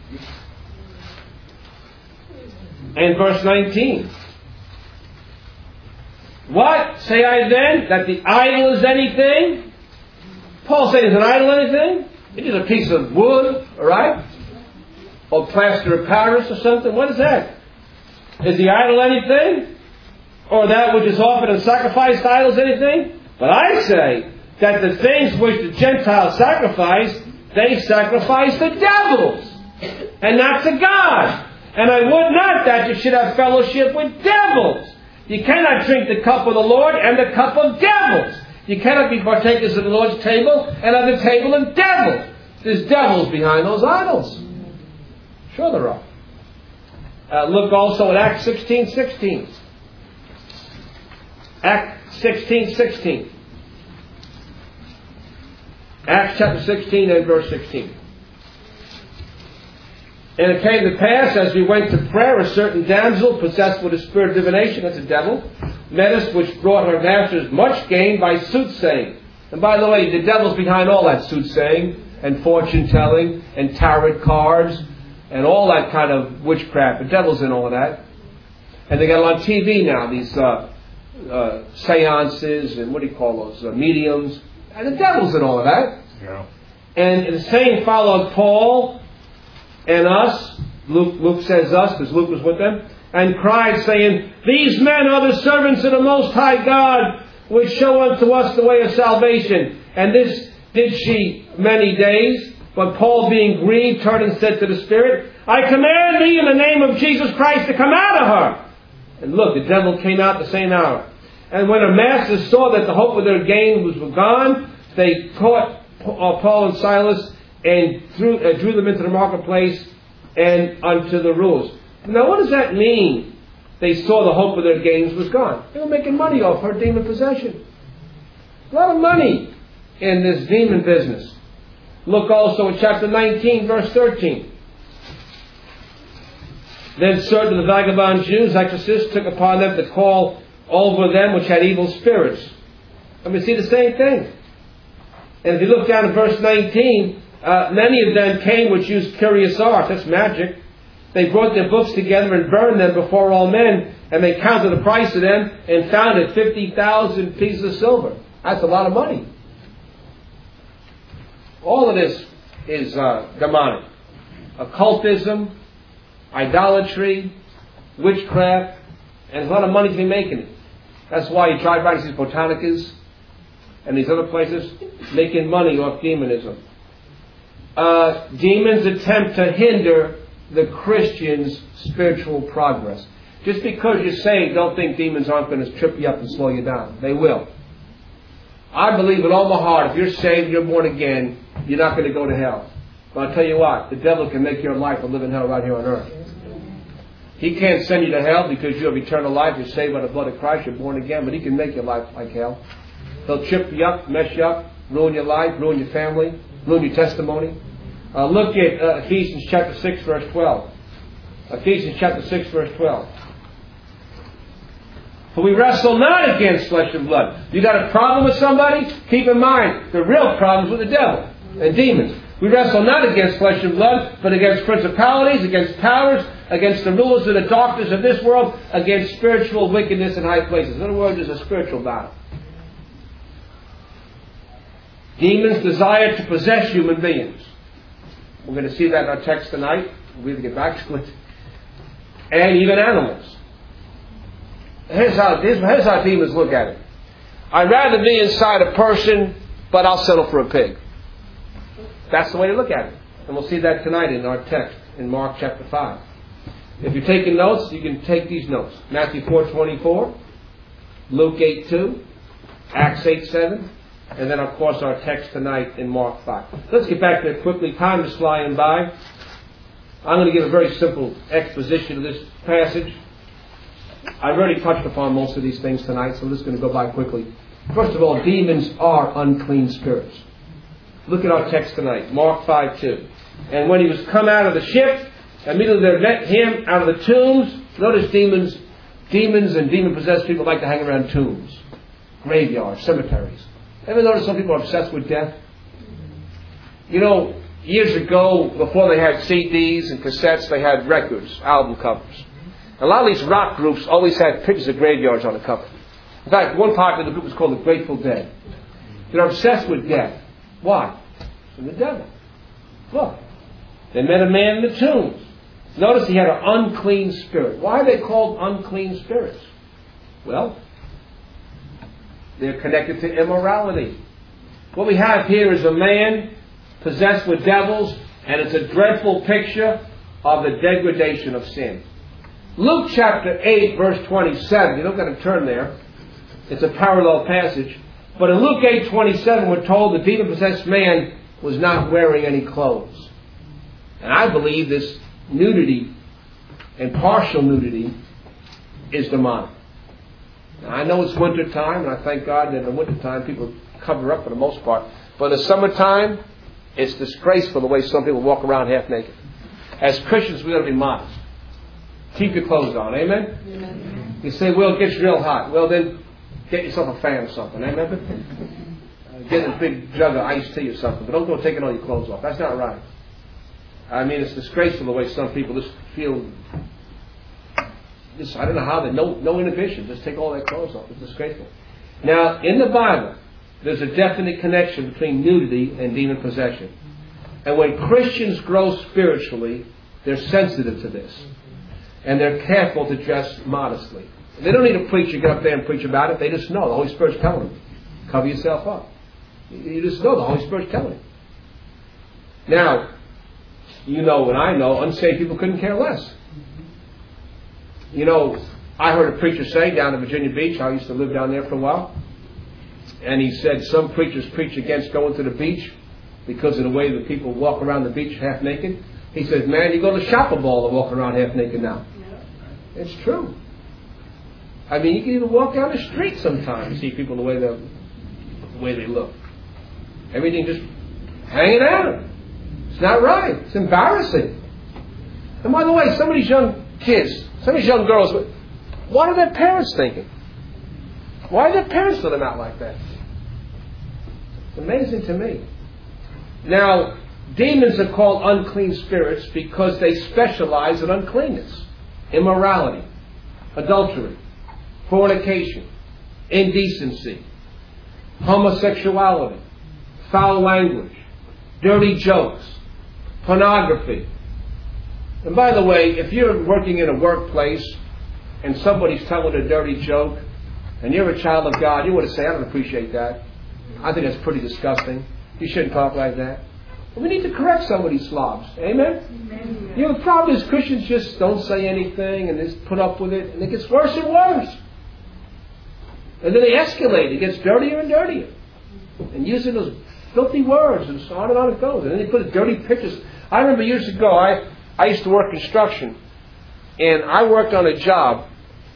And verse nineteen. What? Say I then that the idol is anything? Paul says, is an idol anything? It is a piece of wood, alright? Or plaster of Paris or something. What is that? Is the idol anything? Or that which is offered and sacrificed to idols anything? But I say that the things which the Gentiles sacrifice, they sacrifice to devils, and not to God. And I would not that you should have fellowship with devils. You cannot drink the cup of the Lord and the cup of devils. You cannot be partakers of the Lord's table and of the table of devils. There's devils behind those idols. Sure there are. Uh, look also at Acts sixteen sixteen. Acts sixteen sixteen. Acts chapter sixteen and verse sixteen. And it came to pass, as we went to prayer, a certain damsel, possessed with a spirit of divination, that's a devil, met us, which brought her masters much gain by soothsaying. And by the way, the devil's behind all that soothsaying, and fortune-telling, and tarot cards, and all that kind of witchcraft. The devil's in all of that. And they got it on T V now, these uh, uh, seances, and what do you call those, uh, mediums. And the devil's in all of that. Yeah. And the same followed Paul and us, Luke, Luke says us, because Luke was with them, and cried, saying, these men are the servants of the Most High God, which show unto us the way of salvation. And this did she many days, But Paul, being grieved, turned and said to the spirit, I command thee in the name of Jesus Christ to come out of her. And look, the devil came out the same hour. And when the masters saw that the hope of their gain was gone, they caught Paul and Silas and threw, uh, drew them into the marketplace and unto the rulers. Now what does that mean? They saw the hope of their gains was gone. They were making money off her demon possession. A lot of money in this demon business. Look also at chapter nineteen, verse thirteen. Then certain of the vagabond Jews, exorcists, took upon them to call over them which had evil spirits. And we see the same thing. And if you look down at verse nineteen, uh, many of them came which used curious arts. That's magic. They brought their books together and burned them before all men. And they counted the price of them and found it fifty thousand pieces of silver. That's a lot of money. All of this is uh, demonic. Occultism, idolatry, witchcraft, and there's a lot of money to be making it. That's why you drive by these botanicas and these other places making money off demonism. Uh, demons attempt to hinder the Christian's spiritual progress. Just because you're saved, don't think demons aren't going to trip you up and slow you down. They will. I believe with all my heart, if you're saved, you're born again, you're not going to go to hell. But I'll tell you what, the devil can make your life a living hell right here on earth. He can't send you to hell because you have eternal life. You're saved by the blood of Christ. You're born again. But he can make your life like hell. He'll trip you up, mess you up, ruin your life, ruin your family, ruin your testimony. Uh, look at uh, Ephesians chapter six, verse twelve. Ephesians chapter six, verse twelve. For we wrestle not against flesh and blood. You got a problem with somebody? Keep in mind, the real problem's with the devil and demons. We wrestle not against flesh and blood, but against principalities, against powers, against the rulers of the darkness of this world, against spiritual wickedness in high places. In other words, it's a spiritual battle. Demons desire to possess human beings. We're going to see that in our text tonight. We'll get back to it. And even animals. Here's how, here's how demons look at it. I'd rather be inside a person, but I'll settle for a pig. That's the way to look at it. And we'll see that tonight in our text in Mark chapter five. If you're taking notes, you can take these notes. Matthew four twenty-four, Luke eight two, Acts eight seven, and then of course our text tonight in Mark five. Let's get back to it quickly. Time is flying by. I'm going to give a very simple exposition of this passage. I've already touched upon most of these things tonight, so I'm just going to go by quickly. First of all, demons are unclean spirits. Look at our text tonight, Mark five two. And when he was come out of the ship, immediately there met him out of the tombs. Notice demons, demons and demon-possessed people like to hang around tombs, graveyards, cemeteries. Ever notice some people are obsessed with death? You know, years ago, before they had C Ds and cassettes, they had records, album covers. A lot of these rock groups always had pictures of graveyards on the cover. In fact, one part of the group was called the Grateful Dead. They're obsessed with death. Why? From the devil. Look, they met a man in the tombs. Notice he had an unclean spirit. Why are they called unclean spirits? Well, they're connected to immorality. What we have here is a man possessed with devils, and it's a dreadful picture of the degradation of sin. Luke chapter eight, verse twenty-seven. You don't got to turn there. It's a parallel passage. But in Luke eight twenty-seven, we're told the demon-possessed man was not wearing any clothes. And I believe this nudity and partial nudity is demonic. Now, I know it's winter time, and I thank God that in the winter time people cover up for the most part. But in the summertime, it's disgraceful the way some people walk around half naked. As Christians, we got to be modest. Keep your clothes on. Amen? Amen. You say, well, it gets real hot. Well, then get yourself a fan or something. Amen? Uh, get a big jug of iced tea or something. But don't go taking all your clothes off. That's not right. I mean, it's disgraceful the way some people just feel, just, I don't know how, they no, no inhibition. Just take all their clothes off. It's disgraceful. Now, in the Bible, there's a definite connection between nudity and demon possession. And when Christians grow spiritually, they're sensitive to this. And they're careful to dress modestly. They don't need a preacher get up there and preach about it. They just know. The Holy Spirit's telling them. Cover yourself up. You just know the Holy Spirit's telling you. Now, you know and I know, unsaved people couldn't care less. You know, I heard a preacher say down in Virginia Beach, I used to live down there for a while, and he said some preachers preach against going to the beach because of the way the people walk around the beach half naked. He says, man, you go to Shopper Ball and walk around half naked now. Yeah. It's true. I mean, you can even walk down the street sometimes and see people the way, the way they look. Everything just hanging out. It's not right. It's embarrassing. And by the way, some of these young kids, some of these young girls, what are their parents thinking? Why do their parents let them out like that? It's amazing to me. Now, demons are called unclean spirits because they specialize in uncleanness, immorality, adultery, fornication, indecency, homosexuality, foul language, dirty jokes, pornography. And by the way, if you're working in a workplace and somebody's telling a dirty joke and you're a child of God, you want to say, I don't appreciate that. I think that's pretty disgusting. You shouldn't talk like that. We need to correct some of these slobs. Amen? Amen? You know, the problem is Christians just don't say anything and just put up with it, and it gets worse and worse. And then they escalate. It gets dirtier and dirtier. And using those filthy words, and so on and on it goes. And then they put dirty pictures. I remember years ago, I, I used to work construction, and I worked on a job,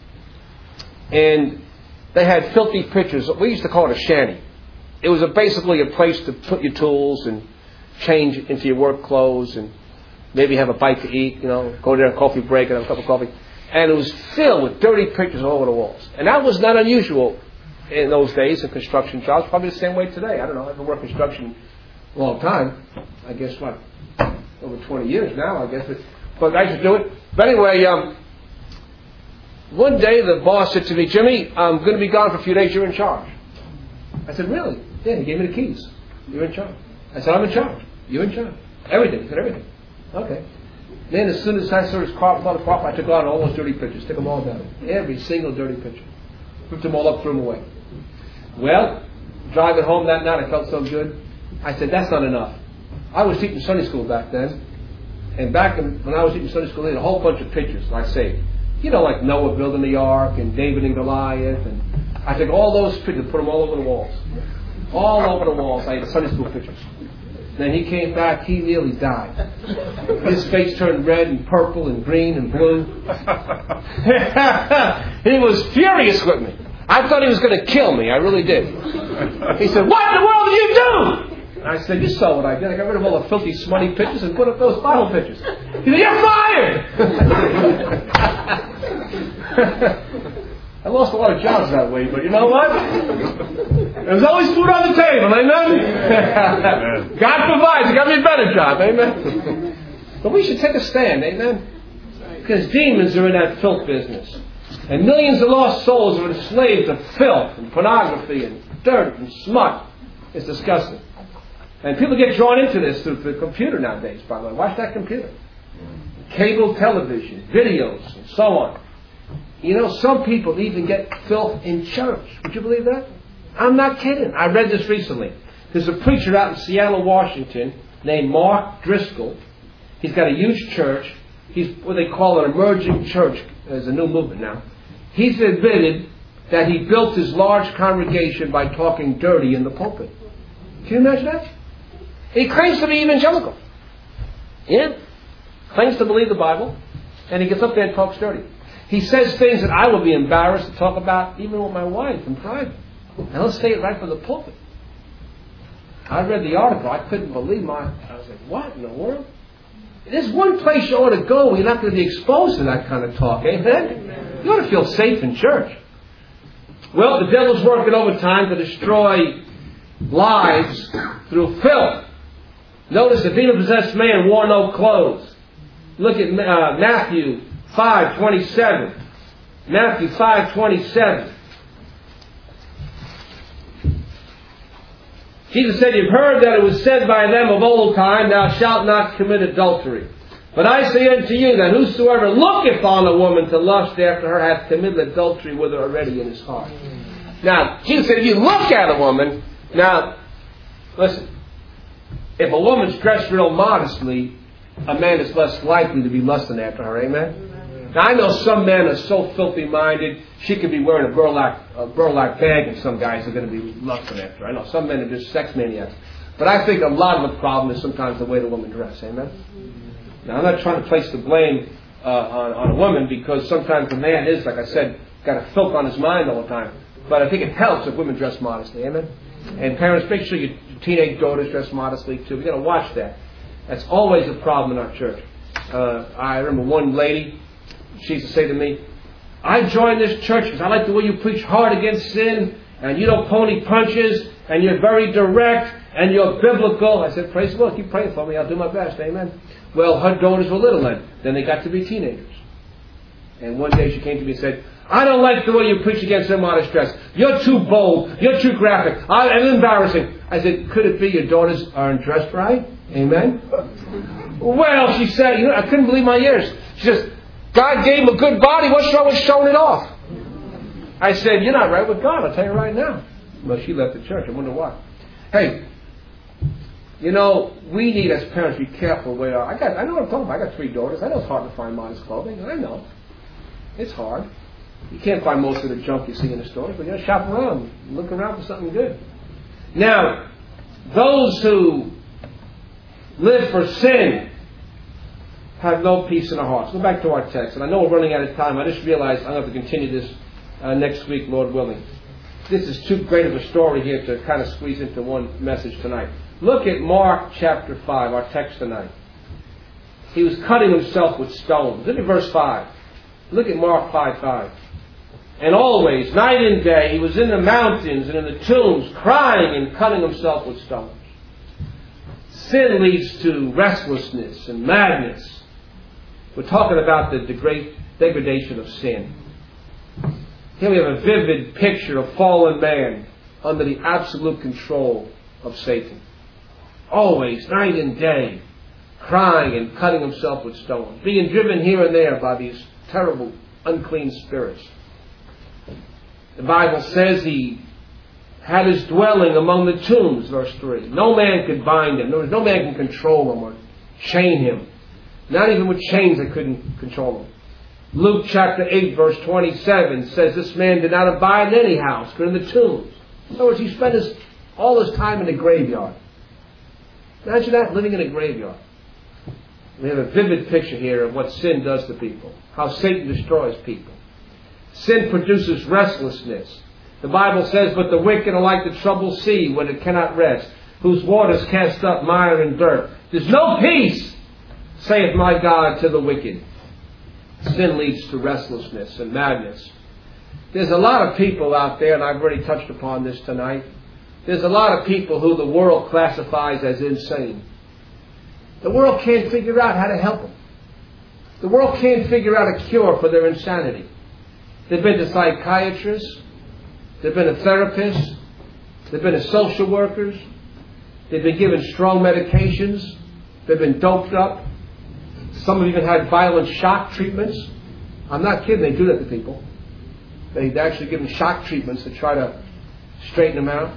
and they had filthy pictures. We used to call it a shanty. It was a, basically a place to put your tools and change into your work clothes and maybe have a bite to eat, you know, go there on a coffee break and have a cup of coffee. And it was filled with dirty pictures all over the walls. And that was not unusual in those days in construction jobs. Probably the same way today. I don't know. I've been working construction a long time. I guess, what, over twenty years now, I guess. But, but I used to do it. But anyway, um, one day the boss said to me, Jimmy, I'm going to be gone for a few days. You're in charge. I said, really? Yeah, he gave me the keys. You're in charge. I said, I'm in charge. You're in charge. Everything. He said, everything. Okay. Then as soon as I saw his car, the car, I took out all those dirty pictures. Took them all down. Every single dirty picture. Put them all up, threw them away. Well, driving home that night, I felt so good. I said, that's not enough. I was teaching Sunday school back then. And back in, when I was teaching Sunday school, they had a whole bunch of pictures I saved. You know, like Noah building the ark and David and Goliath. And I took all those pictures, put them all over the walls. All over the walls. I had Sunday school pictures. Then he came back, he nearly died. His face turned red and purple and green and blue. He was furious with me. I thought he was going to kill me. I really did. He said, what in the world did you do? And I said, you saw what I did. I got rid of all the filthy, smutty pictures and put up those Bible pictures. He said, you're fired! I lost a lot of jobs that way, but you know what? There's always food on the table, amen? God provides. He got me a better job, amen? But we should take a stand, amen? Because demons are in that filth business. And millions of lost souls are enslaved to filth and pornography and dirt and smut. It's disgusting. And people get drawn into this through the computer nowadays, by the way. Watch that computer. Cable television, videos, and so on. You know, some people even get filth in church. Would you believe that? I'm not kidding. I read this recently. There's a preacher out in Seattle, Washington, named Mark Driscoll. He's got a huge church. He's what they call an emerging church. There's a new movement now. He's admitted that he built his large congregation by talking dirty in the pulpit. Can you imagine that? He claims to be evangelical. Yeah. Claims to believe the Bible. And he gets up there and talks dirty. He says things that I would be embarrassed to talk about even with my wife in private. And he'll say it right from the pulpit. I read the article. I couldn't believe my... I was like, what in the world? There's one place you ought to go where you're not going to be exposed to that kind of talk. Amen? You ought to feel safe in church. Well, the devil's working overtime to destroy lives through filth. Notice the demon-possessed man wore no clothes. Look at uh, Matthew five twenty-seven. Matthew five twenty-seven. Jesus said, you've heard that it was said by them of old time, thou shalt not commit adultery. But I say unto you that whosoever looketh on a woman to lust after her hath committed adultery with her already in his heart. Now, Jesus said, if you look at a woman, now, listen, if a woman's dressed real modestly, a man is less likely to be lusting after her. Amen? Now, I know some men are so filthy-minded, she could be wearing a burlap, a burlap bag and some guys are going to be lusting after her. I know some men are just sex maniacs. But I think a lot of the problem is sometimes the way the woman dresses. Amen? Now, I'm not trying to place the blame uh, on, on a woman, because sometimes the man is, like I said, got a filth on his mind all the time. But I think it helps if women dress modestly. Amen? And parents, make sure your teenage daughters dress modestly too. We've got to watch that. That's always a problem in our church. Uh, I remember one lady, she used to say to me, I joined this church because I like the way you preach hard against sin, and you don't pull any punches, and you're very direct, and you're biblical. I said, praise the Lord, keep praying for me, I'll do my best, amen. Well, her daughters were little then. Then they got to be teenagers. And one day she came to me and said, I don't like the way you preach against immodest dress. You're too bold. You're too graphic. I, and embarrassing. I said, could it be your daughters aren't dressed right? Amen? Well, she said, you know, I couldn't believe my ears. She says, God gave them a good body. What's wrong with showing it off? I said, you're not right with God. I'll tell you right now. Well, she left the church. I wonder why. Hey, you know, we need as parents be careful where I got. I know what I'm talking about. I got three daughters. I know it's hard to find modest clothing. I know. It's hard. You can't find most of the junk you see in the stores, but you gotta shop around, look around for something good. Now, those who live for sin have no peace in their hearts. Go back to our text, and I know we're running out of time. I just realized I'm going to have to continue this uh, next week, Lord willing. This is too great of a story here to kind of squeeze into one message tonight. Look at Mark chapter five, our text tonight. He was cutting himself with stones. Look at verse five. Look at Mark five five. And always, night and day, he was in the mountains and in the tombs, crying and cutting himself with stones. Sin leads to restlessness and madness. We're talking about the degrade, degradation of sin. Here we have a vivid picture of fallen man under the absolute control of Satan. Always, night and day, crying and cutting himself with stones, being driven here and there by these terrible, unclean spirits. The Bible says he had his dwelling among the tombs, verse three. No man could bind him. No man can control him or chain him. Not even with chains they couldn't control him. Luke chapter eight, verse twenty-seven says this man did not abide in any house, but in the tombs. In other words, he spent his, all his time in the graveyard. Imagine that, living in a graveyard. We have a vivid picture here of what sin does to people. How Satan destroys people. Sin produces restlessness. The Bible says, but the wicked are like the troubled sea when it cannot rest, whose waters cast up mire and dirt. There's no peace, saith my God, to the wicked. Sin leads to restlessness and madness. There's a lot of people out there, and I've already touched upon this tonight. There's a lot of people who the world classifies as insane. The world can't figure out how to help them. The world can't figure out a cure for their insanity. They've been to psychiatrists. They've been to therapists. They've been to social workers. They've been given strong medications. They've been doped up. Some have even had violent shock treatments. I'm not kidding. They do that to people. They actually give them shock treatments to try to straighten them out.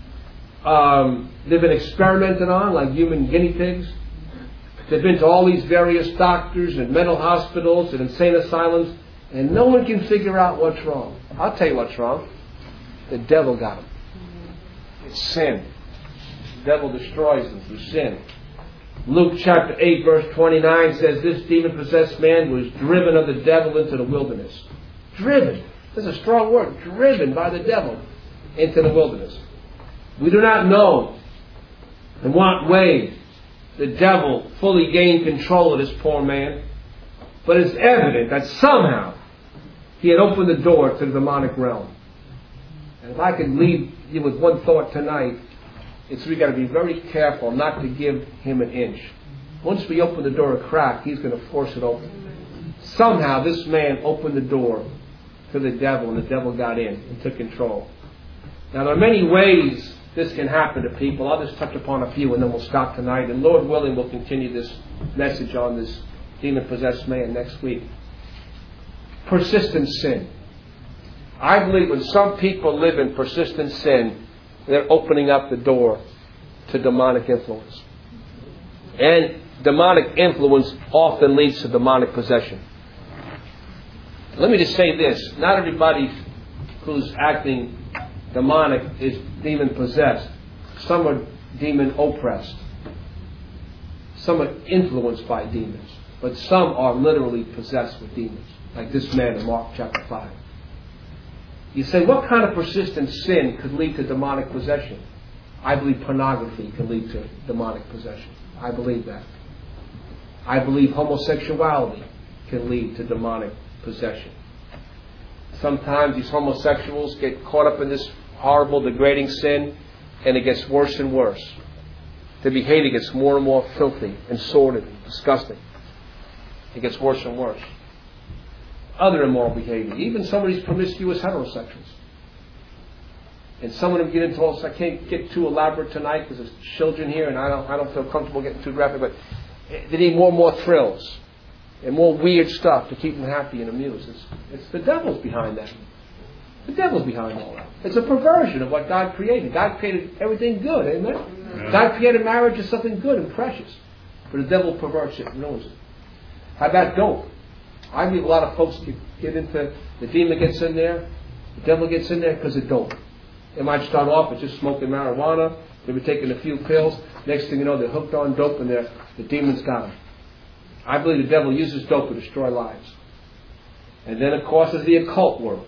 Um, they've been experimented on like human guinea pigs. They've been to all these various doctors and mental hospitals and insane asylums, and no one can figure out what's wrong. I'll tell you what's wrong. The devil got them. It's sin. The devil destroys them through sin. Luke chapter eight verse twenty-nine says this demon-possessed man was driven of the devil into the wilderness. Driven. That's a strong word. Driven by the devil into the wilderness. We do not know in what way the devil fully gained control of this poor man, but it's evident that somehow he had opened the door to the demonic realm. And if I could leave you with one thought tonight, it's we got to be very careful not to give him an inch. Once we open the door a crack, he's going to force it open. Somehow this man opened the door to the devil, and the devil got in and took control. Now there are many ways this can happen to people. I'll just touch upon a few and then we'll stop tonight. And Lord willing, we'll continue this message on this demon-possessed man next week. Persistent sin. I believe when some people live in persistent sin, they're opening up the door to demonic influence. And demonic influence often leads to demonic possession. Let me just say this. Not everybody who's acting demonic is demon possessed. Some are demon oppressed. Some are influenced by demons. But some are literally possessed with demons. Like this man in Mark chapter five. You say, what kind of persistent sin could lead to demonic possession? I believe pornography can lead to demonic possession. I believe that. I believe homosexuality can lead to demonic possession. Sometimes these homosexuals get caught up in this horrible, degrading sin, and it gets worse and worse. The behavior gets more and more filthy and sordid and disgusting. It gets worse and worse. Other immoral behavior, even some of these promiscuous heterosexuals. And some of them get into all this. I can't get too elaborate tonight because there's children here, and I don't, I don't feel comfortable getting too graphic. But they need more and more thrills and more weird stuff to keep them happy and amused. It's, it's the devil's behind that. The devil's behind all that. It's a perversion of what God created. God created everything good, amen? Yeah. God created marriage as something good and precious, but the devil perverts it and ruins it. How about dope? I believe a lot of folks get, get into, the demon gets in there, the devil gets in there because of dope. They might start off with just smoking marijuana, maybe taking a few pills. Next thing you know, they're hooked on dope and they're, the demon's got them. I believe the devil uses dope to destroy lives. And then, of course, there's the occult world.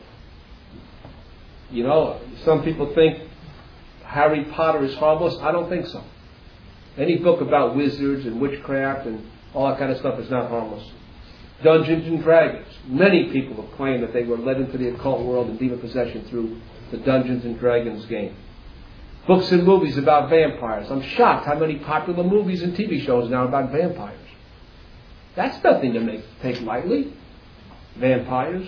You know, some people think Harry Potter is harmless. I don't think so. Any book about wizards and witchcraft and all that kind of stuff is not harmless. Dungeons and Dragons. Many people have claimed that they were led into the occult world and demon possession through the Dungeons and Dragons game. Books and movies about vampires. I'm shocked how many popular movies and T V shows now are about vampires. That's nothing to make take lightly. Vampires.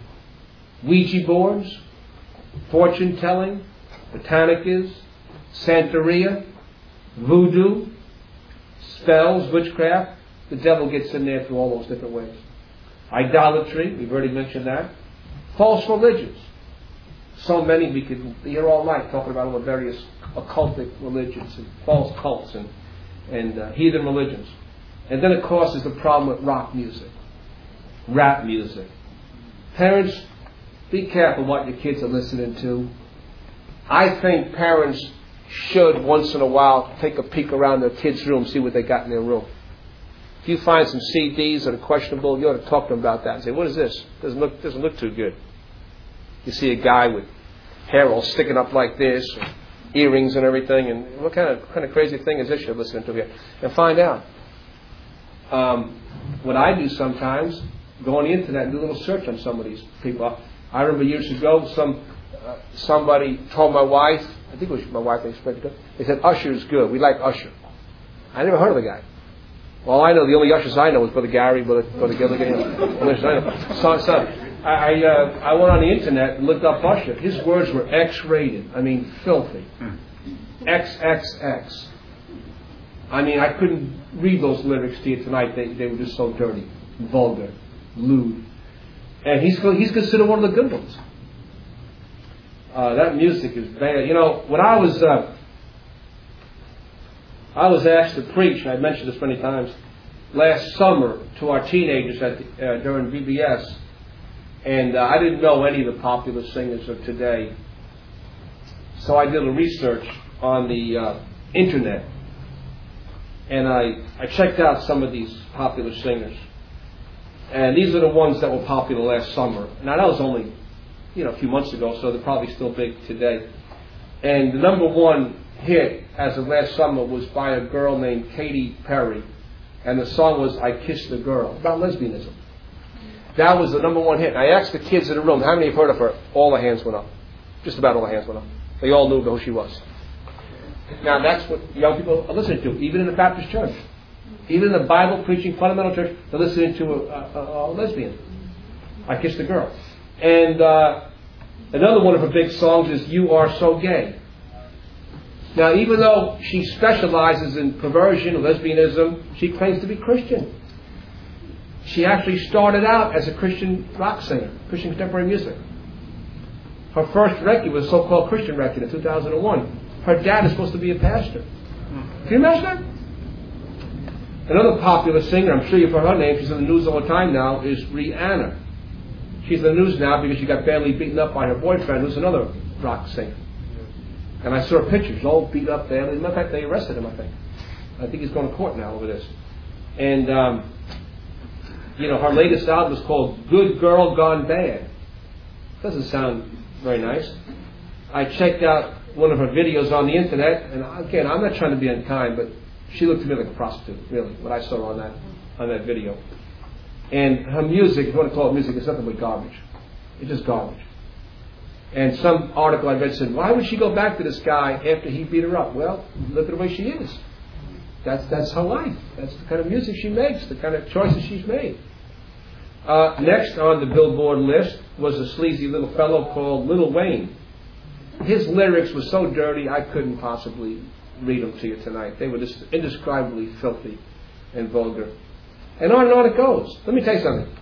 Ouija boards. Fortune telling. Botanicas. Santeria. Voodoo. Spells. Witchcraft. The devil gets in there through all those different ways. Idolatry. We've already mentioned that. False religions. So many we could be here all night talking about all the various occultic religions and false cults and, and uh, heathen religions. And then, of course, is the problem with rock music, rap music. Parents, be careful what your kids are listening to. I think parents should, once in a while, take a peek around their kids' room, see what they got in their room. If you find some C Ds that are questionable, you ought to talk to them about that and say, what is this? Doesn't look, doesn't look too good. You see a guy with hair all sticking up like this, earrings and everything, and what kind of what kind of crazy thing is this you're listening to here? And find out. Um, what I do sometimes, go on the internet and do a little search on some of these people. I remember years ago, some uh, somebody told my wife, I think it was my wife they expected to, they said, Usher's good. We like Usher. I never heard of the guy. All I know, the only Ushers I know is Brother Gary, Brother, Brother Gilligan. So, so I, uh, I went on the internet and looked up Usher. His words were X-rated. I mean, filthy. X X X. I mean, I couldn't read those lyrics to you tonight. They, they were just so dirty, vulgar, lewd. And he's he's considered one of the good ones. Uh, that music is bad. You know, when I was uh, I was asked to preach, and I mentioned this many times, last summer to our teenagers at the, uh, during V B S. And uh, I didn't know any of the popular singers of today. So I did a research on the uh, internet. And I, I checked out some of these popular singers. And these are the ones that were popular last summer. Now that was only, you know, a few months ago, so they're probably still big today. And the number one hit as of last summer was by a girl named Katy Perry. And the song was I Kissed a Girl, about lesbianism. That was the number one hit. And I asked the kids in the room, how many have heard of her? All the hands went up. Just about all the hands went up. They all knew who she was. Now that's what young people are listening to, even in the Baptist church. Even in the Bible preaching fundamental church, they're listening to a, a, a lesbian. I Kissed a Girl. And uh, another one of her big songs is You Are So Gay. Now even though she specializes in perversion, lesbianism, she claims to be Christian. She actually started out as a Christian rock singer, Christian contemporary music. Her first record was a so-called Christian record in two thousand one. Her dad is supposed to be a pastor. Can you imagine Another popular singer, I'm sure you've heard her name, she's in the news all the time now, is Rihanna. She's in the news now because she got badly beaten up by her boyfriend, who's another rock singer. And I saw her pictures, all beat up badly. In fact, they arrested him, I think. I think he's going to court now over this. And, um, you know, her latest album is called Good Girl Gone Bad. Doesn't sound very nice. I checked out one of her videos on the internet, and again, I'm not trying to be unkind, but she looked to me like a prostitute, really, what I saw on that on that video. And her music, if you want to call it music, is nothing but garbage. It's just garbage. And some article I read said, why would she go back to this guy after he beat her up? Well, look at the way she is. That's that's her life. That's the kind of music she makes, the kind of choices she's made. Uh, next on the Billboard list was a sleazy little fellow called Lil Wayne. His lyrics were so dirty I couldn't possibly read them to you tonight. They were just indescribably filthy and vulgar. And on and on it goes. Let me tell you something.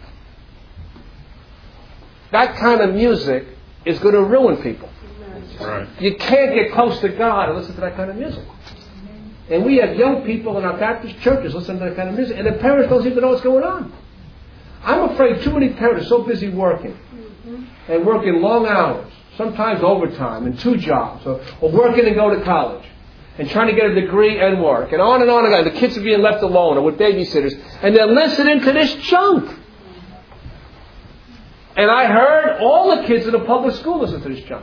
That kind of music is going to ruin people. Right. You can't get close to God and listen to that kind of music. And we have young people in our Baptist churches listening to that kind of music, and the parents don't even know what's going on. I'm afraid too many parents are so busy working, and working long hours, sometimes overtime, and two jobs, or, or working and go to college, and trying to get a degree and work, and on and on and on. The kids are being left alone or with babysitters, and they're listening to this junk. And I heard all the kids in the public school listen to this junk.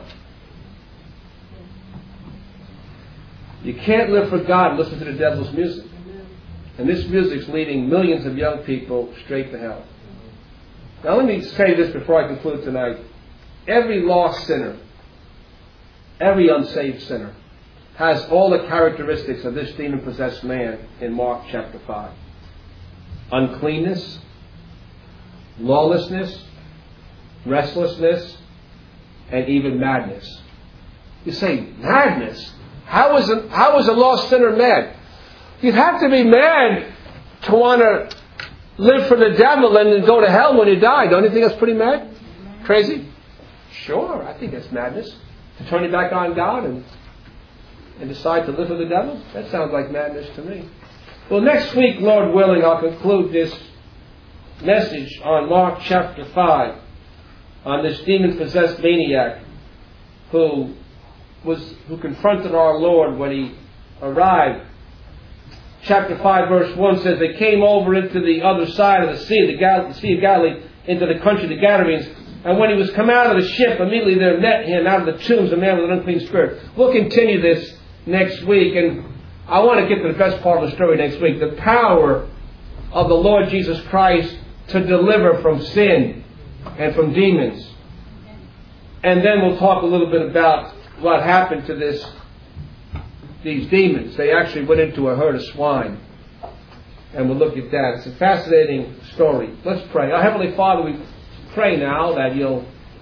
You can't live for God and listen to the devil's music. And this music's leading millions of young people straight to hell. Now let me say this before I conclude tonight. Every lost sinner, every unsaved sinner, has all the characteristics of this demon-possessed man in Mark chapter five. Uncleanness, lawlessness, restlessness, and even madness. You say, madness? How is a, how is a lost sinner mad? You'd have to be mad to want to live for the devil and then go to hell when you die. Don't you think that's pretty mad? Crazy? Sure, I think that's madness. To turn your back on God and, and decide to live for the devil? That sounds like madness to me. Well, next week, Lord willing, I'll conclude this message on Mark chapter five, on this demon-possessed maniac who was who confronted our Lord when he arrived. Chapter five, verse one says, they came over into the other side of the sea, the, Gal- the Sea of Galilee, into the country of the Gadarenes. And when he was come out of the ship, immediately there met him out of the tombs a man with an unclean spirit. We'll continue this next week, and I want to get to the best part of the story next week. The power of the Lord Jesus Christ to deliver from sin and from demons. And then we'll talk a little bit about what happened to this these demons. They actually went into a herd of swine. And we'll look at that. It's a fascinating story. Let's pray. Our Heavenly Father, we pray now that you'll...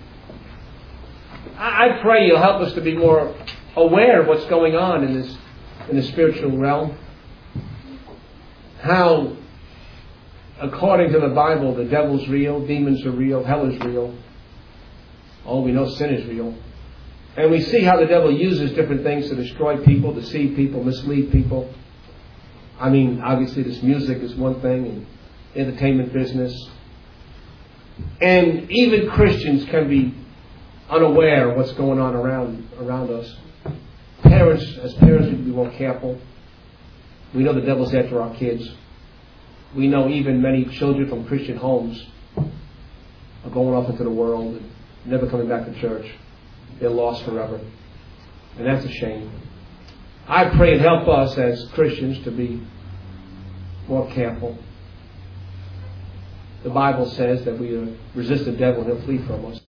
I pray you'll help us to be more aware of what's going on in this in the spiritual realm. How, according to the Bible, the devil's real, demons are real, hell is real. Oh, we know sin is real. And we see how the devil uses different things to destroy people, deceive people, mislead people. I mean, obviously this music is one thing, and entertainment business. And even Christians can be unaware of what's going on around around us. Parents, as parents, we need to be more careful. We know the devil's after our kids. We know even many children from Christian homes are going off into the world and never coming back to church. They're lost forever. And that's a shame. I pray and help us as Christians to be more careful. The Bible says that we resist the devil and he'll flee from us.